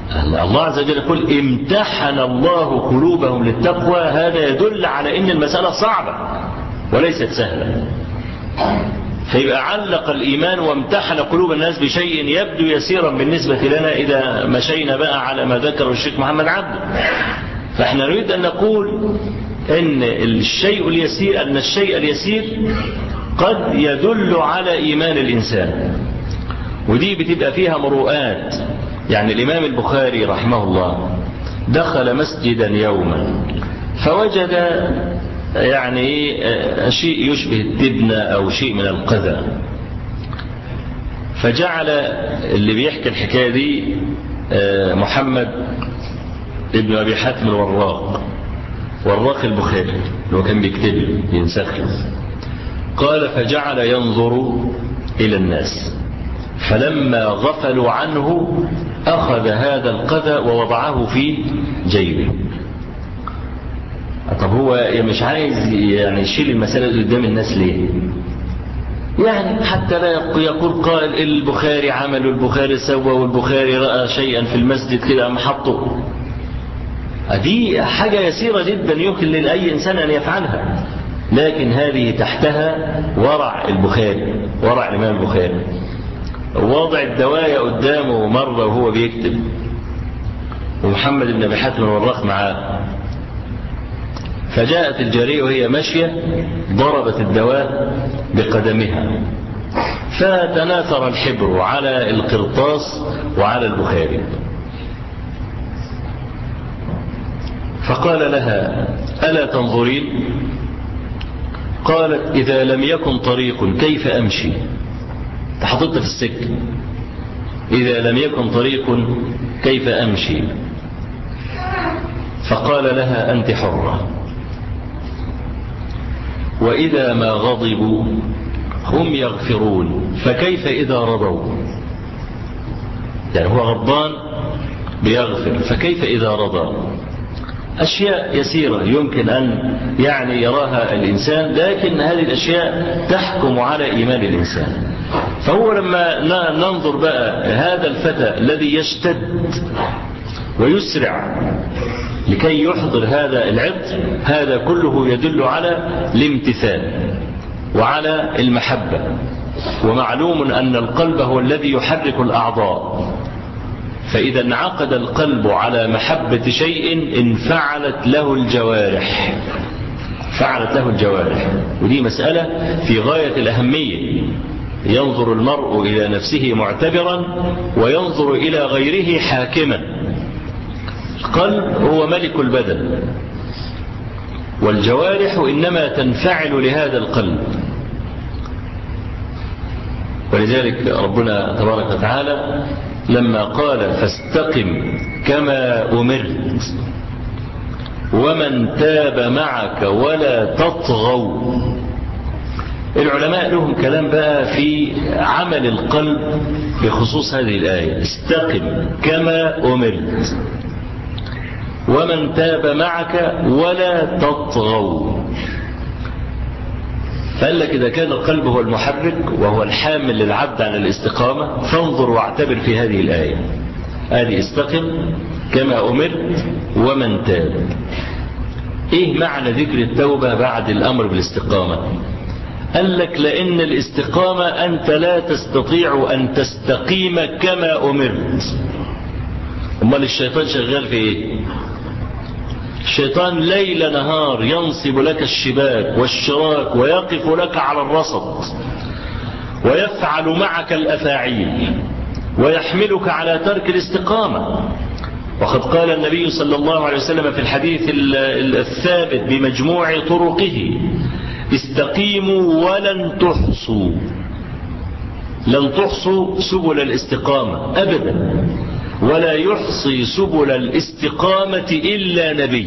الله عز وجل يقول امتحن الله قلوبهم للتقوى، هذا يدل على ان المسألة صعبة وليست سهلة. فيبقى علق الإيمان وامتحن قلوب الناس بشيء يبدو يسيرا بالنسبة لنا إذا مشينا بقى على ما ذكره الشيخ محمد عبده. فاحنا نريد أن نقول ان الشيء اليسير أن الشيء اليسير قد يدل على إيمان الإنسان، ودي بتبقى فيها مروءات. يعني الإمام البخاري رحمه الله دخل مسجدا يوما فوجد يعني شيء يشبه الدبنة أو شيء من القذى، فجعل اللي بيحكي الحكاية دي محمد ابن أبي حاتم الوراق، وراق البخاري اللي هو كان بيكتب ينسخه، قال فجعل ينظر إلى الناس، فلما غفلوا عنه أخذ هذا القذى ووضعه في جيبه. طب هو مش عايز يعني يشيل المسألة قدام الناس ليه؟ يعني حتى لا يقول قال البخاري عمل والبخاري سوى والبخاري رأى شيئا في المسجد كده أم حطه. دي حاجة يسيرة جدا يمكن لأي إنسان أن يفعلها، لكن هذه تحتها ورع البخاري، ورع الإمام البخاري. وضع الدواية قدامه مرة وهو بيكتب، ومحمد بن أبي حاتم الوراق معاه، فجاءت الجارية وهي ماشية ضربت الدواء بقدمها، فتناثر الحبر على القرطاس وعلى البخاري. فقال لها ألا تنظرين؟ قالت إذا لم يكن طريق كيف أمشي؟ تحطت في السكة، إذا لم يكن طريق كيف أمشي؟ فقال لها أنت حرة، وإذا ما غضبوا هم يغفرون، فكيف إذا رضوا؟ يعني هو غضبان بيغفر، فكيف إذا رضى؟ أشياء يسيرة يمكن أن يعني يراها الإنسان، لكن هذه الأشياء تحكم على إيمان الإنسان. فهو لما ننظر بقى هذا الفتى الذي يشتد ويسرع لكي يحضر هذا العطر، هذا كله يدل على الامتثال وعلى المحبة. ومعلوم أن القلب هو الذي يحرك الأعضاء، فإذا انعقد القلب على محبة شيء انفعلت له الجوارح، فعلت له الجوارح. ودي مسألة في غاية الأهمية. ينظر المرء إلى نفسه معتبرا وينظر إلى غيره حاكما. القلب هو ملك البدن، والجوارح إنما تنفعل لهذا القلب. ولذلك ربنا تبارك وتعالى لما قال فاستقم كما أمرت ومن تاب معك ولا تطغوا، العلماء لهم كلام بقى في عمل القلب بخصوص هذه الآية. استقم كما أمرت ومن تاب معك ولا تطغوا. فقال لك إذا كان القلب هو المحرك وهو الحامل للعبد على الاستقامة، فانظر واعتبر في هذه الآية. هذه استقم كما أمرت ومن تاب. إيه معنى ذكر التوبة بعد الأمر بالاستقامة؟ قال لك لأن الاستقامة أنت لا تستطيع أن تستقيم كما أمرت. أمال الشيطان شغال في إيه؟ الشيطان ليل نهار ينصب لك الشباك والشراك ويقف لك على الرصد ويفعل معك الأفاعيل ويحملك على ترك الاستقامة. وقد قال النبي صلى الله عليه وسلم في الحديث الثابت بمجموع طرقه استقيموا ولن تحصوا. لن تحصوا سبل الاستقامة أبدا، ولا يحصي سبل الاستقامة إلا نبي،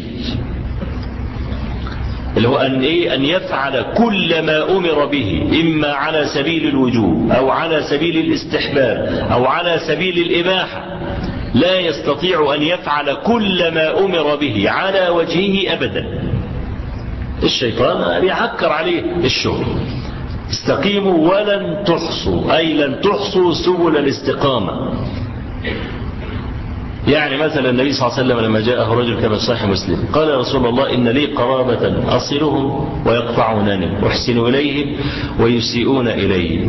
اللي هو أن, إيه؟ أن يفعل كل ما أمر به، إما على سبيل الوجوب أو على سبيل الاستحباب أو على سبيل الإباحة. لا يستطيع أن يفعل كل ما أمر به على وجهه أبدا. الشيطان يعكر عليه الشغل. استقيموا ولن تحصوا، أي لن تحصوا سبل الاستقامة. يعني مثلا النبي صلى الله عليه وسلم لما جاءه رجل كما في صحيح مسلم قال يا رسول الله إن لي قرابة أصلهم ويقطعونني أحسن إليهم ويسيئون إلي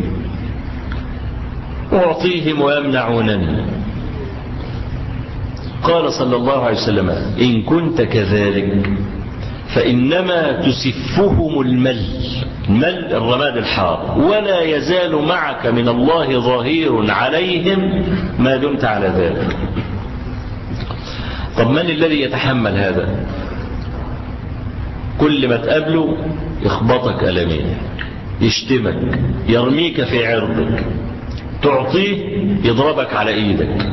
أعطيهم ويمنعونني. قال صلى الله عليه وسلم إن كنت كذلك فإنما تسفهم المل، المل الرماد الحار، ولا يزال معك من الله ظهير عليهم ما دمت على ذلك. طب من الذي يتحمل هذا؟ كل ما تقابله يخبطك ألمين، يشتمك، يرميك في عرضك، تعطيه يضربك على ايدك.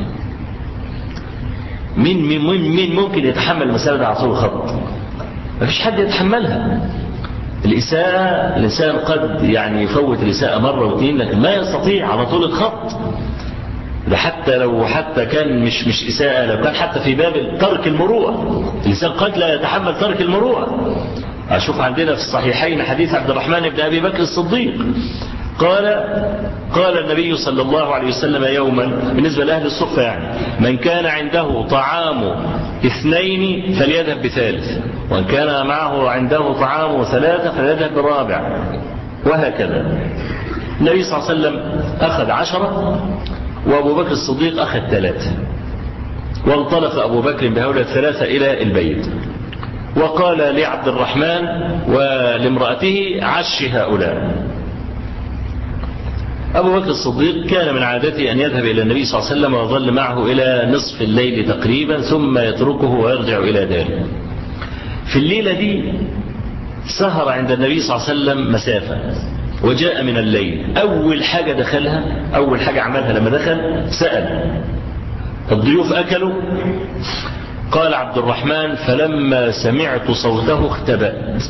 مين مين مين ممكن يتحمل مسألة على طول الخط؟ مفيش حد يتحملها. الإساءة الإنسان قد يعني يفوت الإساءة مرة واثنين، لكن ما يستطيع على طول الخط. ده حتى لو حتى كان مش مش إساءة، لو كان حتى في باب ترك المروءة، الإنسان قد لا يتحمل ترك المروءة. أشوف عندنا في الصحيحين حديث عبد الرحمن بن أبي بكر الصديق قال قال النبي صلى الله عليه وسلم يوما بالنسبة لأهل الصفة يعني: من كان عنده طعام اثنين فليذهب بثالث، ومن كان معه عنده طعام ثلاثة فليذهب بالرابع، وهكذا. النبي صلى الله عليه وسلم أخذ عشرة وأبو بكر الصديق أخذ ثلاثة، وانطلق أبو بكر بهؤلاء الثلاثة إلى البيت، وقال لعبد الرحمن ولامرأته: عش هؤلاء. أبو بكر الصديق كان من عادته أن يذهب إلى النبي صلى الله عليه وسلم ويظل معه إلى نصف الليل تقريبا، ثم يتركه ويرجع إلى داره. في الليلة دي سهر عند النبي صلى الله عليه وسلم مسافة، وجاء من الليل. أول حاجة دخلها أول حاجة عملها لما دخل سأل: الضيوف أكلوا؟ قال عبد الرحمن: فلما سمعت صوته اختبأت.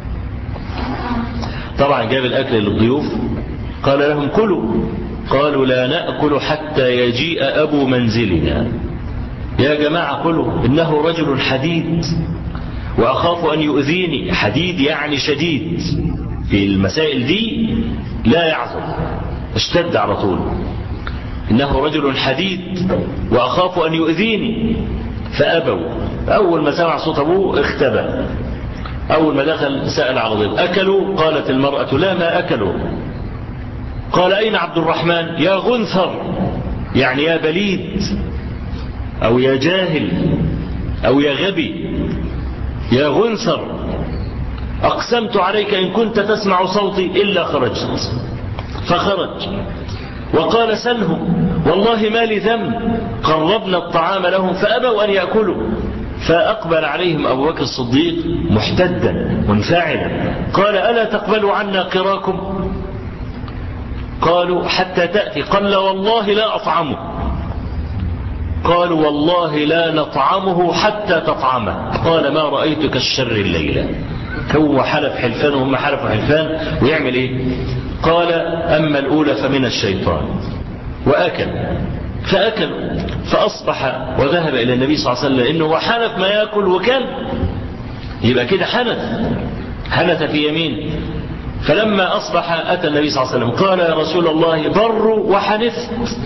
طبعا جاب الأكل للضيوف، قال لهم: كلوا. قالوا: لا نأكل حتى يجيء أبو منزلنا. يا جماعة كلوا، إنه رجل حديد وأخاف أن يؤذيني. حديد يعني شديد، في المسائل دي لا يعذر، اشتد على طول. إنه رجل حديد وأخاف أن يؤذيني. فأبوا. أول ما سمع صوت أبوه اختبأ. أول ما دخل سأل على ضيف: أكلوا؟ قالت المرأة: لا ما أكلوا. قال: أين عبد الرحمن؟ يا غنثر، يعني يا بليد أو يا جاهل أو يا غبي، يا غنثر، أقسمت عليك إن كنت تسمع صوتي إلا خرجت. فخرج وقال: سلهم، والله ما لي ذنب، قربنا الطعام لهم فأبوا أن يأكلوا. فأقبل عليهم أبو بكر الصديق محتدا منفعلا، قال: ألا تقبلوا عنا قراكم؟ قالوا: حتى تأتي. قال: لا والله لا أطعمه. قالوا: والله لا نطعمه حتى تطعمه. قال: ما رأيت كالشر الليلة. هو حلف حلفان وهم حلفوا حلفان، ويعمل ايه؟ قال: أما الأولى فمن الشيطان. وأكل. فأكل فأصبح وذهب إلى النبي صلى الله عليه وسلم، إنه حنث ما يأكل وكل، يبقى كده حنث حنث في يمين. فلما أصبح أتى النبي صلى الله عليه وسلم قال: يا رسول الله بر وحنثت.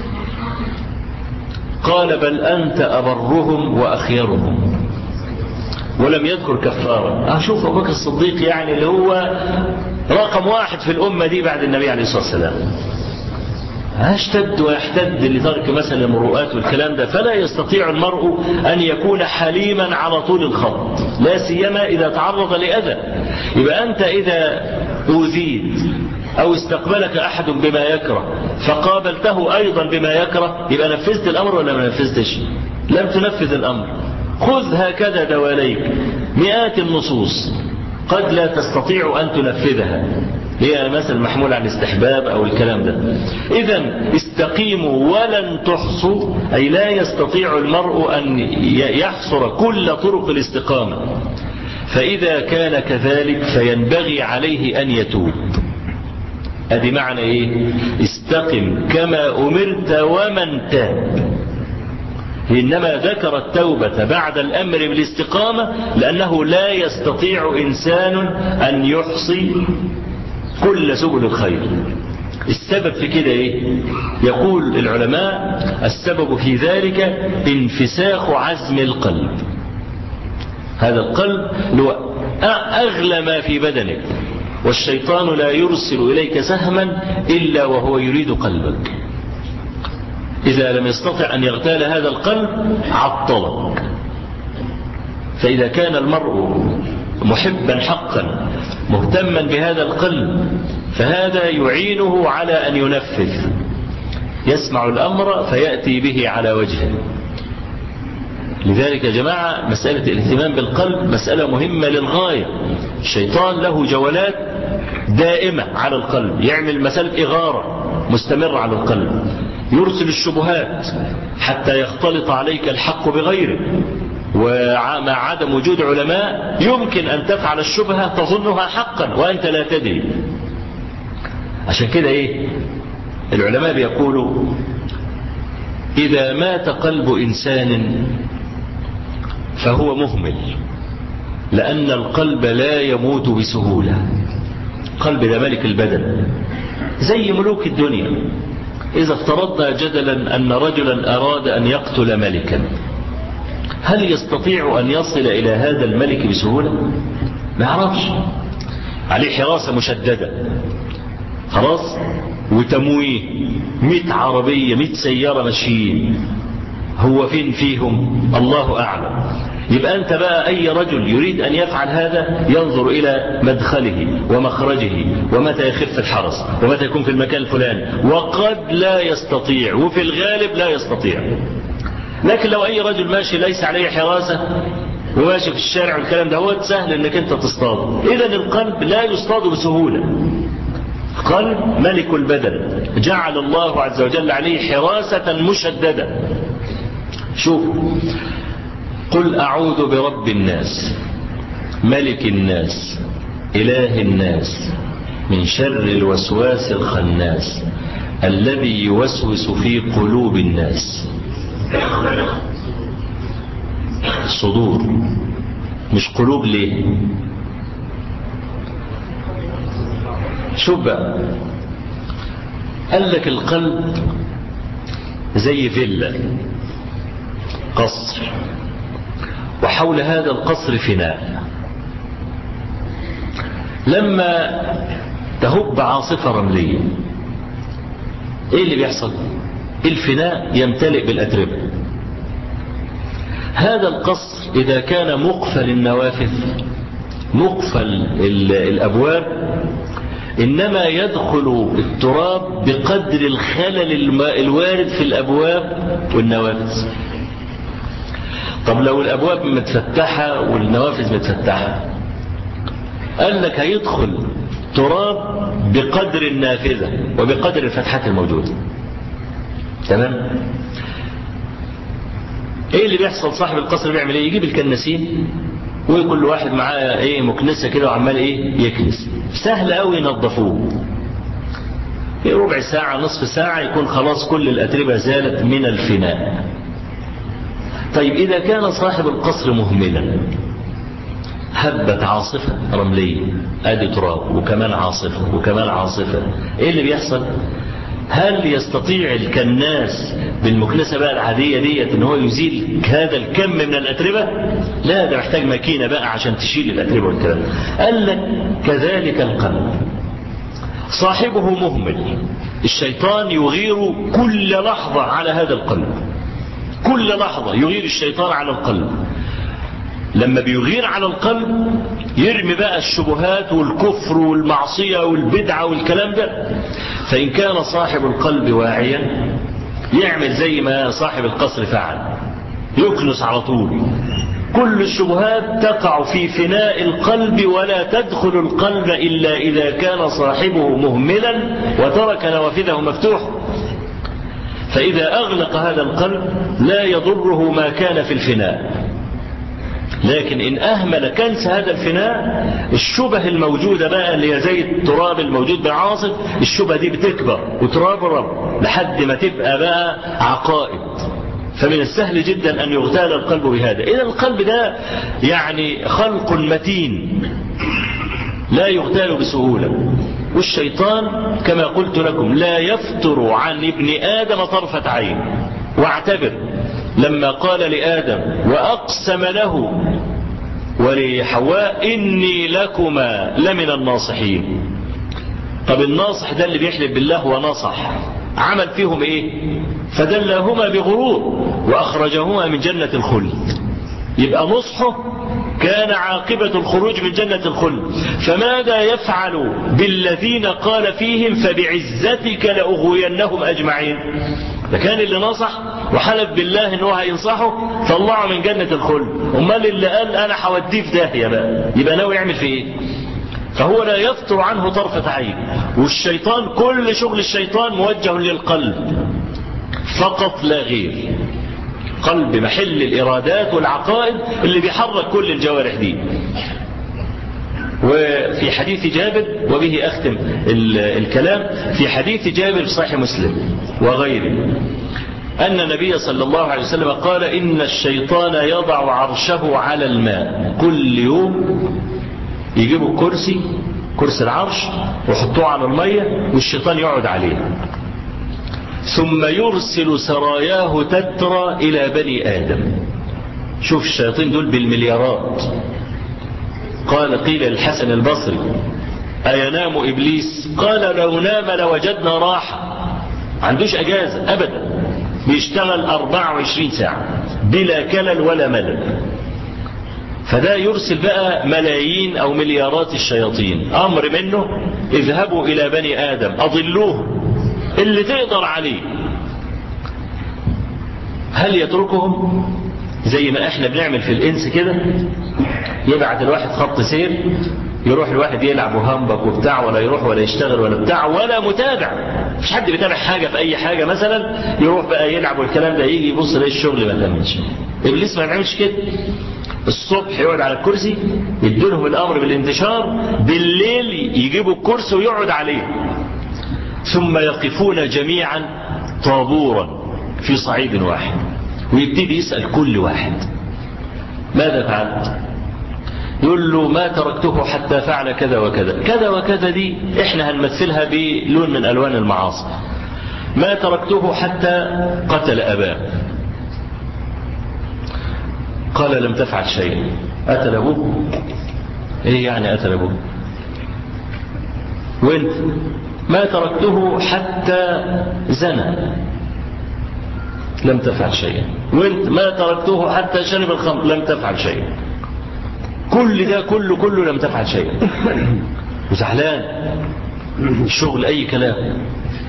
قال: بل أنت أبرهم وأخيرهم. ولم يذكر كفارة. أشوف أبو بكر الصديق يعني اللي هو رقم واحد في الأمة دي بعد النبي عليه الصلاة والسلام، اشتد ويحتد لترك مثلا المروءات والكلام ده. فلا يستطيع المرء أن يكون حليما على طول الخط، لا سيما إذا تعرض لأذى. يبقى أنت إذا أوذيت أو استقبلك أحد بما يكره فقابلته أيضا بما يكره، يبقى نفذت الأمر ولا ما نفذتش؟ لم تنفذ الأمر. خذ هكذا دواليك مئات النصوص قد لا تستطيع أن تنفذها، هي مثل محمول عن الاستحباب أو الكلام ده. إذن استقيموا ولن تحصوا، أي لا يستطيع المرء أن يحصر كل طرق الاستقامة. فإذا كان كذلك فينبغي عليه أن يتوب. أدي معنى إيه؟ استقم كما أمرت ومن تاب. إنما ذكر التوبة بعد الأمر بالاستقامة لأنه لا يستطيع إنسان أن يحصي كل سبل الخير. السبب في كده ايه؟ يقول العلماء السبب في ذلك انفساخ عزم القلب. هذا القلب هو أغلى ما في بدنك، والشيطان لا يرسل إليك سهما إلا وهو يريد قلبك. إذا لم يستطع أن يغتال هذا القلب عطلك. فإذا كان المرء محبا حقا مهتما بهذا القلب فهذا يعينه على أن ينفذ، يسمع الأمر فيأتي به على وجهه. لذلك يا جماعة مسألة الاهتمام بالقلب مسألة مهمة للغاية. الشيطان له جولات دائمة على القلب، يعمل مسألة إغارة مستمرة على القلب، يرسل الشبهات حتى يختلط عليك الحق بغيره. ومع عدم وجود علماء يمكن أن تفعل الشبهة تظنها حقا وأنت لا تدري. عشان كده إيه العلماء بيقولوا إذا مات قلب إنسان فهو مهمل، لأن القلب لا يموت بسهولة. قلب ده ملك البدن زي ملوك الدنيا. إذا افترضنا جدلا أن رجلا أراد أن يقتل ملكا، هل يستطيع أن يصل إلى هذا الملك بسهولة؟ ما يعرفش، عليه حراسة مشددة خلاص، وتمويه مئة عربية مئة سيارة ماشيين، هو فين فيهم؟ الله أعلم. يبقى أنت بقى أي رجل يريد أن يفعل هذا ينظر إلى مدخله ومخرجه ومتى يخف الحرس ومتى يكون في المكان الفلاني، وقد لا يستطيع، وفي الغالب لا يستطيع. لكن لو أي رجل ماشي ليس عليه حراسة وماشي في الشارع والكلام ده هو سهل أنك أنت تصطاد. إذن القلب لا يصطاد بسهولة. قلب ملك البدن جعل الله عز وجل عليه حراسة مشددة. شوف، قل أعوذ برب الناس ملك الناس إله الناس من شر الوسواس الخناس الذي يوسوس في قلوب الناس. صدور مش قلوب. ليه؟ شوف بقى، قال لك القلب زي فيلا قصر، وحول هذا القصر فناء. لما تهب عاصفة رملية ايه اللي بيحصل؟ الفناء يمتلئ بالأتربة. هذا القصر إذا كان مقفل النوافذ مقفل الأبواب إنما يدخل التراب بقدر الخلل الوارد في الأبواب والنوافذ. طب لو الأبواب متفتحة والنوافذ متفتحة، قال لك هيدخل تراب بقدر النافذة وبقدر الفتحات الموجودة. تمام؟ ايه اللي بيحصل؟ صاحب القصر بيعمل ايه؟ يجيب الكناسين وكل واحد معاه ايه مكنسة كده وعمال ايه يكنس. سهل قوي ينظفوه، ربع ساعة نصف ساعة يكون خلاص كل الأتربة زالت من الفناء. طيب إذا كان صاحب القصر مهملا، هبت عاصفة رملية ادي تراب وكمان عاصفة وكمان عاصفة، ايه اللي بيحصل؟ هل يستطيع الكناس بالمكنسة بقى العادية ديت ان هو يزيل هذا الكم من الأتربة؟ لا، ده محتاج ماكينة بقى عشان تشيل الأتربة والكلام. قال لك كذلك القلب صاحبه مهمل، الشيطان يغير كل لحظة على هذا القلب، كل لحظة يغير الشيطان على القلب. لما بيغير على القلب يرمي بقى الشبهات والكفر والمعصية والبدعة والكلام ده. فإن كان صاحب القلب واعيا يعمل زي ما صاحب القصر فعل، يكنس على طول. كل الشبهات تقع في فناء القلب ولا تدخل القلب إلا إذا كان صاحبه مهملا وترك نوافذه مفتوحة. فإذا أغلق هذا القلب لا يضره ما كان في الفناء. لكن إن أهمل كنس هذا الفناء، الشبه الموجودة بقى اللي هي زي التراب الموجود بالعاصف، الشبه دي بتكبر وترابرب لحد ما تبقى بقى عقائد. فمن السهل جدا أن يغتال القلب بهذا. إذا القلب ده يعني خلق متين لا يغتال بسهولة. والشيطان كما قلت لكم لا يفتر عن ابن آدم طرفة عين. واعتبر لما قال لآدم وأقسم له ولحواء إني لكما لمن الناصحين. طب الناصح ده اللي بيحلف بالله ونصح عمل فيهم ايه؟ فدلهما بغرور وأخرجهما من جنة الخلد. يبقى نصحه كان عاقبة الخروج من جنة الخلد. فماذا يفعل بالذين قال فيهم فبعزتك لأغوينهم أجمعين؟ ده كان اللي نصح وحلف بالله انه هينصحه طلعه من جنة الخلد. امال اللي قال انا هوديه في داهية بقى يبقى ناوي يعمل في ايه؟ فهو لا يفتر عنه طرفة عين. والشيطان كل شغل الشيطان موجه للقلب فقط لا غير. قلب محل الإرادات والعقائد اللي بيحرك كل الجوارح دي. وفي حديث جابر وبه أختم الكلام، في حديث جابر في صحيح مسلم وغيره أن النبي صلى الله عليه وسلم قال إن الشيطان يضع عرشه على الماء. كل يوم يجيبوا الكرسي كرسي العرش ويحطوه على المية والشيطان يقعد عليه، ثم يرسل سراياه تترى إلى بني آدم. شوف الشياطين دول بالمليارات. قال قيل للحسن البصري أينام إبليس؟ قال لو نام لوجدنا راحة. عندوش أجازة أبدا، بيشتغل أربعة وعشرين ساعة بلا كلل ولا ملل. فده يرسل بقى ملايين أو مليارات الشياطين. أمر منه اذهبوا إلى بني آدم أضلوه اللي تقدر عليه. هل يتركهم زي ما احنا بنعمل في الانس كده؟ يبعت الواحد خط سير يروح الواحد يلعب وهمبك وبتاع، ولا يروح ولا يشتغل ولا بتاع ولا متابع. مش حد بيتابع حاجة في اي حاجة مثلا يروح بقى يلعب والكلام ده، يجي يبص ليه الشغل ما تمش. ابليس ما بيعملش كده. الصبح يقعد على الكرسي يديلهم الامر بالانتشار، بالليل يجيبوا الكرسي ويقعد عليه، ثم يقفون جميعا طابورا في صعيد واحد ويبتدي يسأل كل واحد ماذا فعلت؟ يقول له ما تركته حتى فعل كذا وكذا. كذا وكذا دي احنا هنمثلها بلون من الوان المعاصي. ما تركته حتى قتل أباه. قال لم تفعل شيء. قتل أبوه؟ ايه يعني قتل أبوه؟ وانت؟ ما تركته حتى زنى. لم تفعل شيئا. وانت؟ ما تركته حتى شرب الخمر. لم تفعل شيئا. كل ده كله كله لم تفعل شيئا. وزعلان. الشغل اي كلام،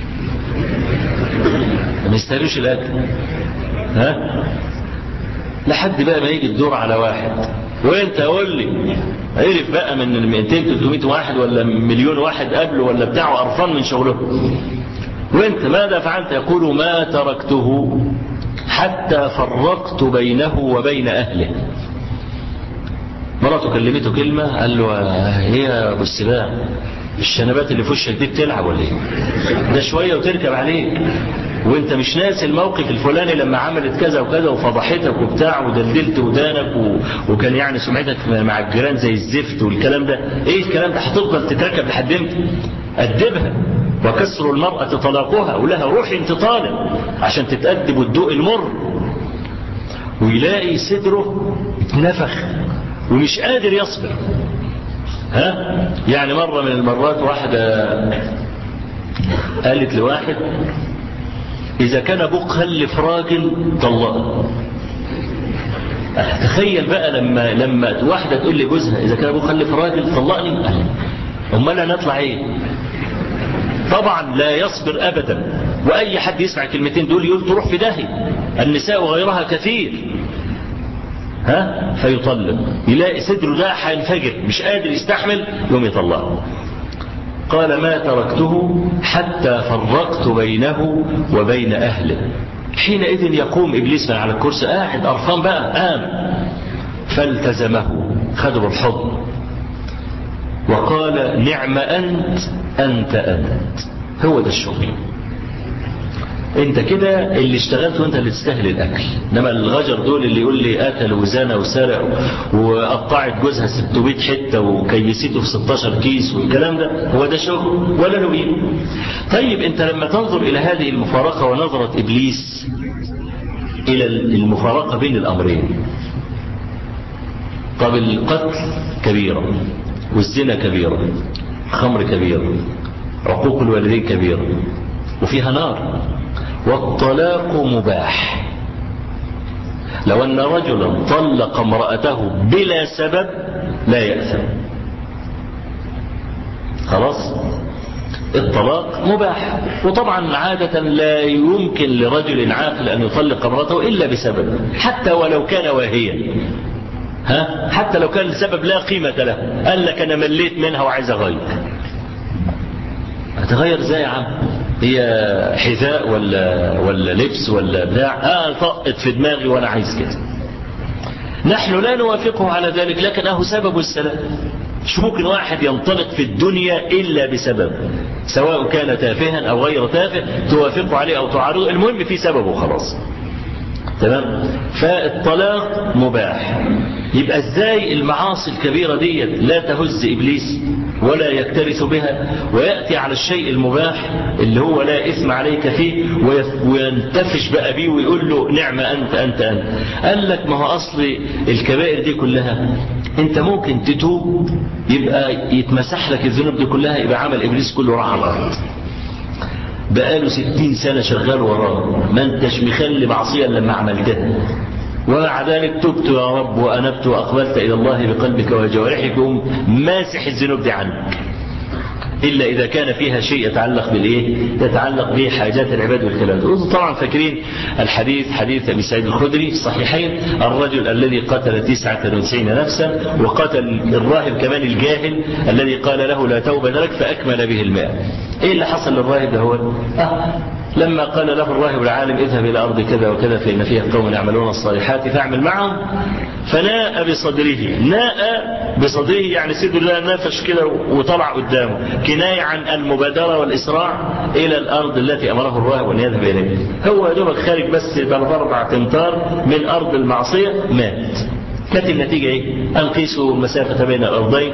ما يستاهلوش الاكل. ها؟ لحد بقى ما يجي الدور على واحد. وانت قول لي عرف بقى من مئتين ثلاثمائة واحد ولا مليون واحد قبله ولا بتاعه قرفان من شغله. وانت ماذا فعلت؟ يقول ما تركته حتى فرقت بينه وبين اهله. مراته كلمته كلمة قال له ايه يا ابو السباع، الشنبات اللي في وشك دي بتلعب ولا ايه؟ ده شوية وتركب عليك، وانت مش ناسي الموقف الفلاني لما عملت كذا وكذا وفضحتك وبتاع ودلدلت ودانك و... وكان يعني سمعتك مع الجيران زي الزفت والكلام ده. ايه الكلام ده؟ هتفضل تتركب لحد امتى؟ أدبها. وكسر المرأة طلاقها، ولها روحي انت طالق عشان تتأدب وتدوق المر. ويلاقي صدره نفخ ومش قادر يصبر. ها؟ يعني مرة من المرات واحدة قالت لواحد إذا كان أبوك خلف راجل طلقه. تخيل بقى لما لما واحدة تقول لجوزها إذا كان أبوك خلف راجل طلقني، أمال أنا نطلع إيه؟ طبعا لا يصبر أبدا. وأي حد يسمع الكلمتين دول يقول تروح في داهية، النساء وغيرها كثير. ها؟ فيطلق. يلاقي صدره ده هينفجر مش قادر يستحمل يوم يطلقه. قال ما تركته حتى فرقت بينه وبين أهله. حينئذ يقوم إبليس من على الكرسي قاعد قرفان بقى، قام فالتزمه خده بالحضن وقال نعم أنت أنت أنت. هو ده الشغل. انت كده اللي اشتغلت وانت اللي تستاهل الاكل. انما الغجر دول اللي يقول لي اكل وزنى وسرق وقطعت جوزها ستمائة حته وكيسته في ستاشر كيس والكلام ده، هو ده شغل ولا له قيمه؟ طيب انت لما تنظر الى هذه المفارقه ونظره ابليس الى المفارقه بين الامرين، طب القتل كبيره والزنا كبيره، الخمر كبيره، عقوق الوالدين كبيره وفيها نار، والطلاق مباح. لو أن رجلا طلق امرأته بلا سبب لا يأثم، خلاص الطلاق مباح. وطبعا عادة لا يمكن لرجل عاقل أن يطلق امرأته إلا بسبب، حتى ولو كان واهيا، ها حتى لو كان السبب لا قيمة له، قال لك أنا مليت منها وعايز أغير. هتغير ازاي يا عم؟ هي حذاء ولا ولا لبس ولا بتاع؟ اه طقت في دماغي وانا عايز كده. نحن لا نوافقه على ذلك، لكن اهو سبب السلام. مش ممكن واحد ينطلق في الدنيا الا بسبب، سواء كان تافها او غير تافه، توافقه عليه او تعارضه، المهم في سببه خلاص. تمام؟ فالطلاق مباح. يبقى ازاي المعاصي الكبيرة دي لا تهز ابليس ولا يكترث بها، ويأتي على الشيء المباح اللي هو لا إثم عليك فيه وينتفش بقى بيه ويقول له نعم أنت أنت أنت. قال لك ما هو أصل الكبائر دي كلها أنت ممكن تتوب يبقى يتمسح لك الذنوب دي كلها، يبقى عمل إبليس كله راح على الأرض. بقاله ستين سنة شغال وراه، ما انتش مخلي معصية لما عملتها، ومع ذلك تبت يا رب وأنبت وأقبلت إلى الله بقلبك وجوارحك، ماسح الذنوب دي عنك، إلا إذا كان فيها شيء يتعلق بالإيه؟ يتعلق بحاجات العباد والكلام ده. طبعا فاكرين الحديث، حديث أبي سعيد الخدري الصحيحين، الرجل الذي قتل تسعة وتسعين نفسا وقتل الراهب كمان الجاهل الذي قال له لا توبة لك فأكمل به الماء. إيه اللي حصل للراهب ده؟ هو آه لما قال له الراهب العالم اذهب إلى أرض كذا وكذا فإن فيها قوم يعملون الصالحات فاعمل معهم، فناء بصدره. ناء بصدره يعني سيد الله نفش كده وطلع قدامه، كناية عن المبادرة والإسراع إلى الأرض التي أمره الراهب أن يذهب إليه. هو يدوبك خارج بس ثلاث أربع أمتار من أرض المعصية مات. كانت النتيجة إيه؟ أن قيسوا المسافة بين الأرضين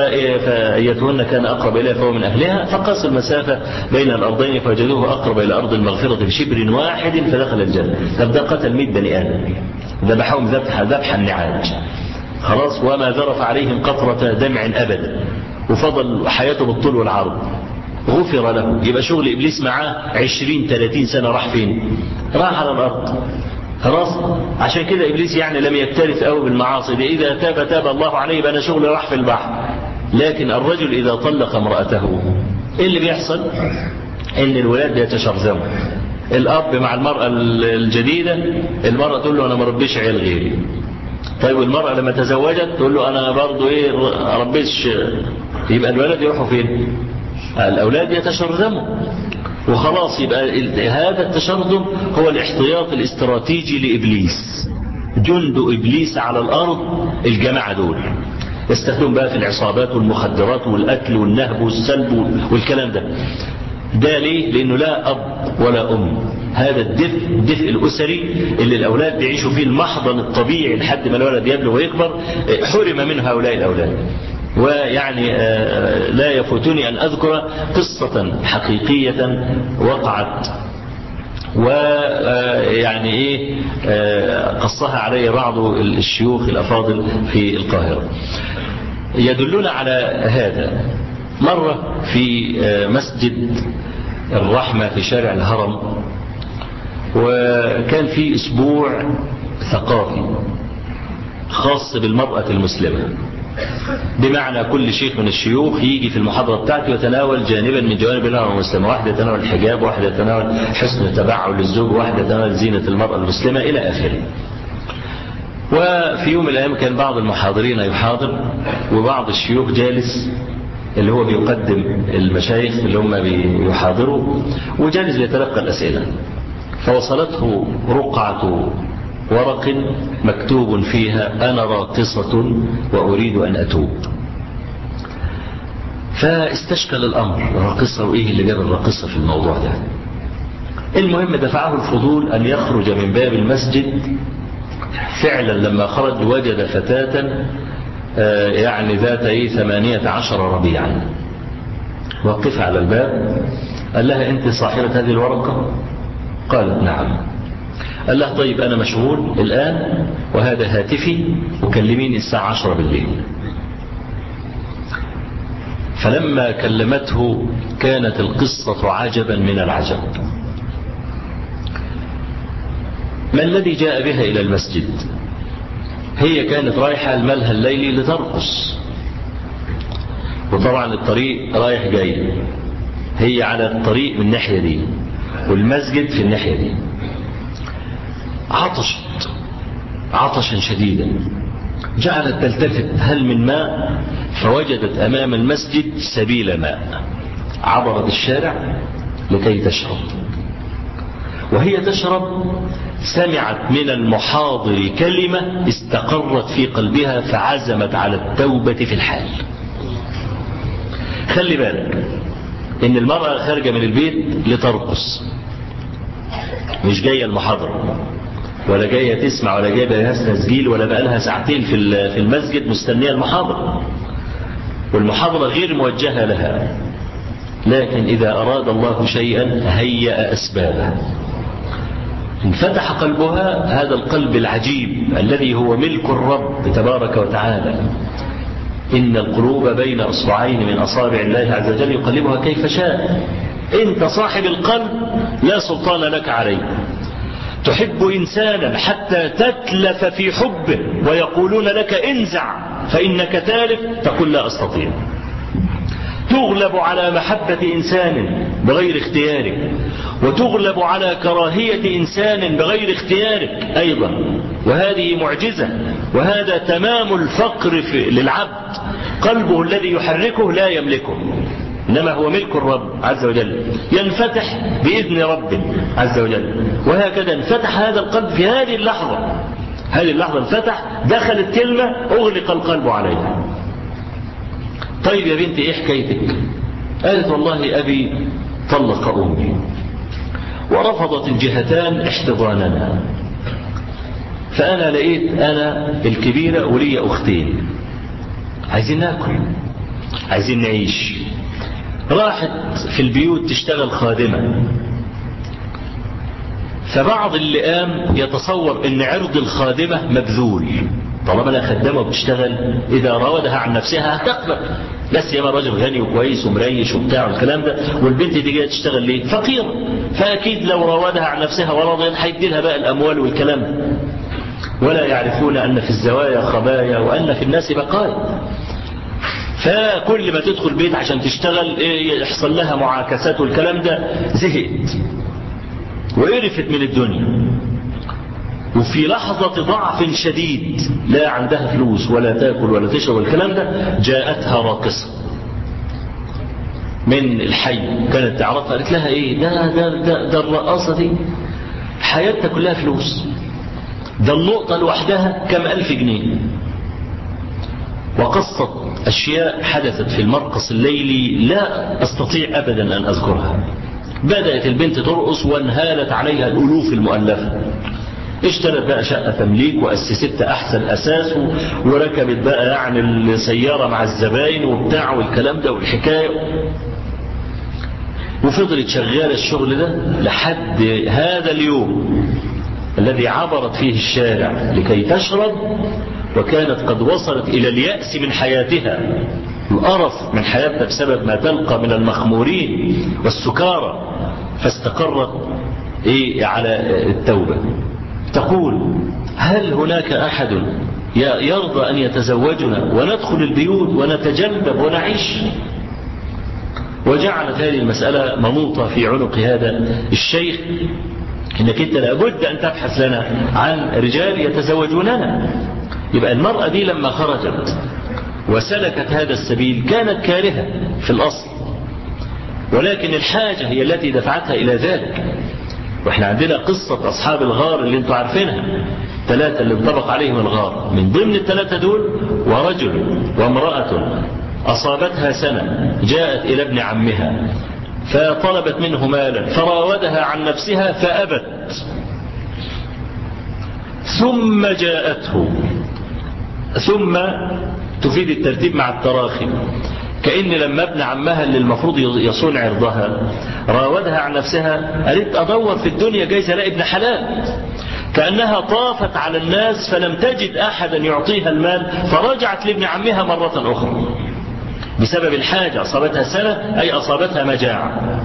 فأيتهن كان أقرب إليها فهو من أهلها، فقاسوا المسافة بين الأرضين فوجدوه أقرب إلى أرض المغفرة بشبر واحد فدخل الجنة. طب ده قتل مئة بني آدم، ذبحهم ذبح ذبح النعاج، خلاص، وما ذرف عليهم قطرة دمع أبدا، وفضل حياته بالطول والعرض، غفر له. يبقى شغل إبليس معاه عشرين ثلاثين سنة راح فين؟ راح على الأرض، خلاص. عشان كده إبليس يعني لم يكترث قوي بالمعاصي دي، إذا تاب تاب الله عليه يبقى أنا شغل راح في البحر. لكن الرجل إذا طلق امرأته إيه اللي بيحصل؟ إن الولاد يتشرذموا. الأب مع المرأة الجديدة، المرأة تقول له أنا ما ربيش عيال غيري. طيب المرأة لما تزوجت تقول له أنا برضو إيه ربيش، يبقى الولد يروحوا فين؟ الأولاد يتشرذموا وخلاص. يبقى هذا التشرذم هو الاحتياط الاستراتيجي لإبليس، جند إبليس على الأرض الجماعة دول يستخدمون بقى في العصابات والمخدرات والأكل والنهب والسلب والكلام ده. ده ليه؟ لأنه لا أب ولا أم. هذا الدفء الدفء الأسري اللي الأولاد بيعيشوا فيه، المحضن الطبيعي لحد ما الولد يبلغ ويكبر، حرم من هؤلاء الأولاد. ويعني لا يفوتني أن أذكر قصة حقيقية وقعت، ويعني إيه قصها علي بعض الشيوخ الأفاضل في القاهرة يدلون على هذا. مرة في مسجد الرحمة في شارع الهرم، وكان في أسبوع ثقافي خاص بالمرأة المسلمة، بمعنى كل شيخ من الشيوخ يجي في المحاضرة بتاعته يتناول جانبا من جوانب المرأة المسلمة، واحدة يتناول الحجاب، واحدة يتناول حسن التبعل للزوج، واحدة يتناول زينة المرأة المسلمة إلى آخره. وفي يوم من الأيام كان بعض المحاضرين يحاضر وبعض الشيوخ جالس، اللي هو بيقدم المشايخ اللي هم بيحاضروا، وجالس يتلقى الأسئلة. فوصلته رقعة ورق مكتوب فيها أنا راقصة وأريد أن أتوب. فاستشكل الأمر، راقصة وإيه اللي جاب الراقصة في الموضوع ده؟ المهم دفعه الفضول أن يخرج من باب المسجد. فعلا لما خرج وجد فتاة يعني ذات ايه ثمانية عشر ربيعا وقف على الباب. قال لها أنت صاحبة هذه الورقة؟ قالت نعم. قال لها طيب أنا مشغول الآن وهذا هاتفي وكلميني الساعة عشرة بالليل. فلما كلمته كانت القصة عجبا من العجب. ما الذي جاء بها إلى المسجد؟ هي كانت رايحة الملهى الليلي لترقص، وطبعا الطريق رايح جاي، هي على الطريق من الناحية دي والمسجد في الناحية دي. عطشت عطشا شديدا، جعلت تلتفت هل من ماء، فوجدت أمام المسجد سبيل ماء. عبرت الشارع لكي تشرب، وهي تشرب سمعت من المحاضر كلمة استقرت في قلبها فعزمت على التوبة في الحال. خلي بالك إن المرأة خارجة من البيت لترقص، مش جاية المحاضرة ولا جاية تسمع ولا جاية لها تسجيل ولا بقالها ساعتين في المسجد مستنية المحاضرة، والمحاضرة غير موجهة لها. لكن إذا أراد الله شيئا هيأ أسبابه. انفتح قلبها، هذا القلب العجيب الذي هو ملك الرب تبارك وتعالى. إن القلوب بين أصبعين من أصابع الله عز وجل يقلبها كيف شاء. أنت صاحب القلب لا سلطان لك عليه. تحب إنسانا حتى تتلف في حبه ويقولون لك انزع فإنك تالف، تقول لا أستطيع. تغلب على محبة إنسان بغير اختيارك، وتغلب على كراهية إنسان بغير اختيارك أيضا، وهذه معجزة، وهذا تمام الفقر للعبد. قلبه الذي يحركه لا يملكه، إنما هو ملك الرب عز وجل، ينفتح بإذن ربه عز وجل. وهكذا انفتح هذا القلب في هذه اللحظة، هذه اللحظة انفتح، دخلت كلمة أغلق القلب عليها. طيب يا بنتي إيه حكايتك؟ قالت والله أبي طلق أمي ورفضت الجهتان احتضاننا، فأنا لقيت أنا الكبيرة ولي أختين عايزين ناكل عايزين نعيش. راحت في البيوت تشتغل خادمة، فبعض اللي قام يتصور ان عرض الخادمة مبذول، طالما انا خدامة وبتشتغل إذا راودها عن نفسها هتقبل، لا سيما راجل غني وكويس ومريش وبتاع والكلام ده، والبنت دي جايه تشتغل ليه؟ فقيرة، فأكيد لو راودها عن نفسها ورضيت هيدي لها بقى الأموال والكلام ده. ولا يعرفون أن في الزوايا خبايا وأن في الناس بقايا. فكل ما تدخل بيت عشان تشتغل يحصل لها معاكسات والكلام ده، زهقت وقرفت من الدنيا. وفي لحظة ضعف شديد لا عندها فلوس ولا تاكل ولا تشرب والكلام ده، جاءتها راقصة من الحي كانت تعرفها، قالت لها ايه ده ده ده, ده الرقاصة دي حياتها كلها فلوس، ده النقطة لوحدها كم ألف جنيه. وقصت أشياء حدثت في المرقص الليلي لا أستطيع أبدا أن أذكرها. بدأت البنت ترقص وانهالت عليها الألوف المؤلفة. اشترت بقى شقة تمليك وأسست أحسن أساس، وركبت بقى يعني السيارة مع الزباين وبتاع والكلام ده والحكاية، وفضلت شغالة الشغل ده لحد هذا اليوم الذي عبرت فيه الشارع لكي تشرب، وكانت قد وصلت إلى اليأس من حياتها، القرف من حياتها بسبب ما تلقى من المخمورين والسكارى، فاستقرت إيه على التوبة. تقول هل هناك أحد يرضى أن يتزوجنا وندخل البيوت ونتجنب ونعيش؟ وجعلت هذه المسألة منوطة في عنق هذا الشيخ، إنك أنت لابد أن تبحث لنا عن رجال يتزوجوننا. يبقى المرأة دي لما خرجت وسلكت هذا السبيل كانت كارهة في الأصل، ولكن الحاجة هي التي دفعتها إلى ذلك. واحنا عندنا قصة أصحاب الغار اللي انتوا عارفينها، ثلاثة اللي انطبق عليهم الغار، من ضمن الثلاثة دول ورجل وامرأة أصابتها سنة جاءت إلى ابن عمها فطلبت منه مالا فراودها عن نفسها فأبت، ثم جاءته، ثم تفيد الترتيب مع التراخي، كأن لما ابن عمها اللي المفروض يصون عرضها راودها عن نفسها قالت أدور في الدنيا جايز الاقي ابن حلال، كأنها طافت على الناس فلم تجد أحدا يعطيها المال فرجعت لابن عمها مرة أخرى بسبب الحاجة، أصابتها سنة أي أصابتها مجاعة.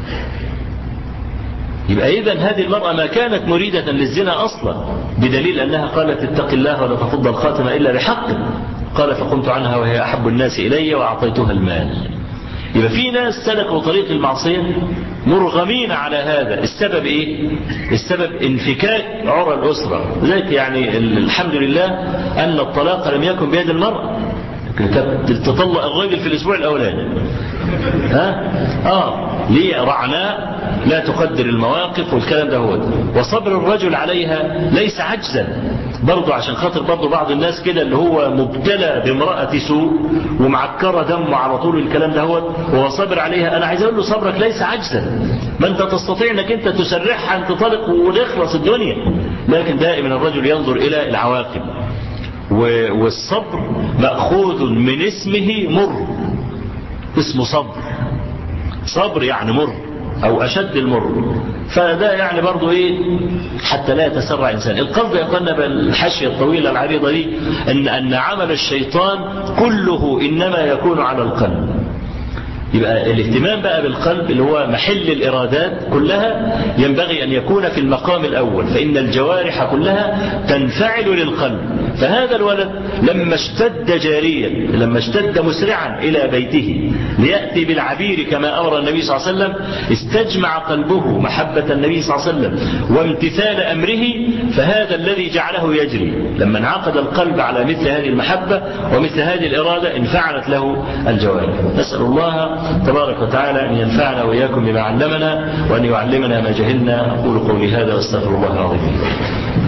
يبقى إذن هذه المرأة ما كانت مريدة للزنا أصلا، بدليل أنها قالت اتق الله ولا تفض الخاتم إلا بحق، قال فقمت عنها وهي أحب الناس إلي وأعطيتها المال. يبقى في ناس سلكوا طريق المعصية مرغمين على هذا. السبب إيه؟ السبب انفكاك عرى الأسرة. ذلك يعني الحمد لله أن الطلاق لم يكن بيد المرأة، تطلق الرجل في الأسبوع الأولاني ها آه ليه رعناء لا تقدر المواقف والكلام ده هو، وصبر الرجل عليها ليس عجزا برضو، عشان خاطر برضو بعض الناس كده اللي هو مبتلى بامرأة سوء ومعكرة دمه على طول الكلام ده هو وهو صبر عليها. أنا عايز أقول له صبرك ليس عجزا، ما أنت تستطيع أنك أنت تسرحها أن تطلق ونخلص الدنيا، لكن دائما الرجل ينظر إلى العواقب. والصبر مأخوذ من اسمه مر، اسمه صبر، صبر يعني مر أو أشد المر، فده يعني برضو إيه حتى لا يتسرع إنسان. القصد يقولنا بالحشية الطويلة العريضة دي أن, أن عمل الشيطان كله إنما يكون على القلب. يبقى الاهتمام بقى بالقلب اللي هو محل الإرادات كلها ينبغي أن يكون في المقام الأول، فإن الجوارح كلها تنفعل للقلب. فهذا الولد لما اشتد جاريا، لما اشتد مسرعا إلى بيته ليأتي بالعبير كما أمر النبي صلى الله عليه وسلم، استجمع قلبه محبة النبي صلى الله عليه وسلم وامتثال أمره، فهذا الذي جعله يجري. لما انعقد القلب على مثل هذه المحبة ومثل هذه الإرادة انفعلت له الجوارح. نسأل الله تبارك وتعالى أن ينفعنا وإياكم بما علمنا وأن يعلمنا ما جهلنا. أقول قولي هذا واستغفر الله العظيم.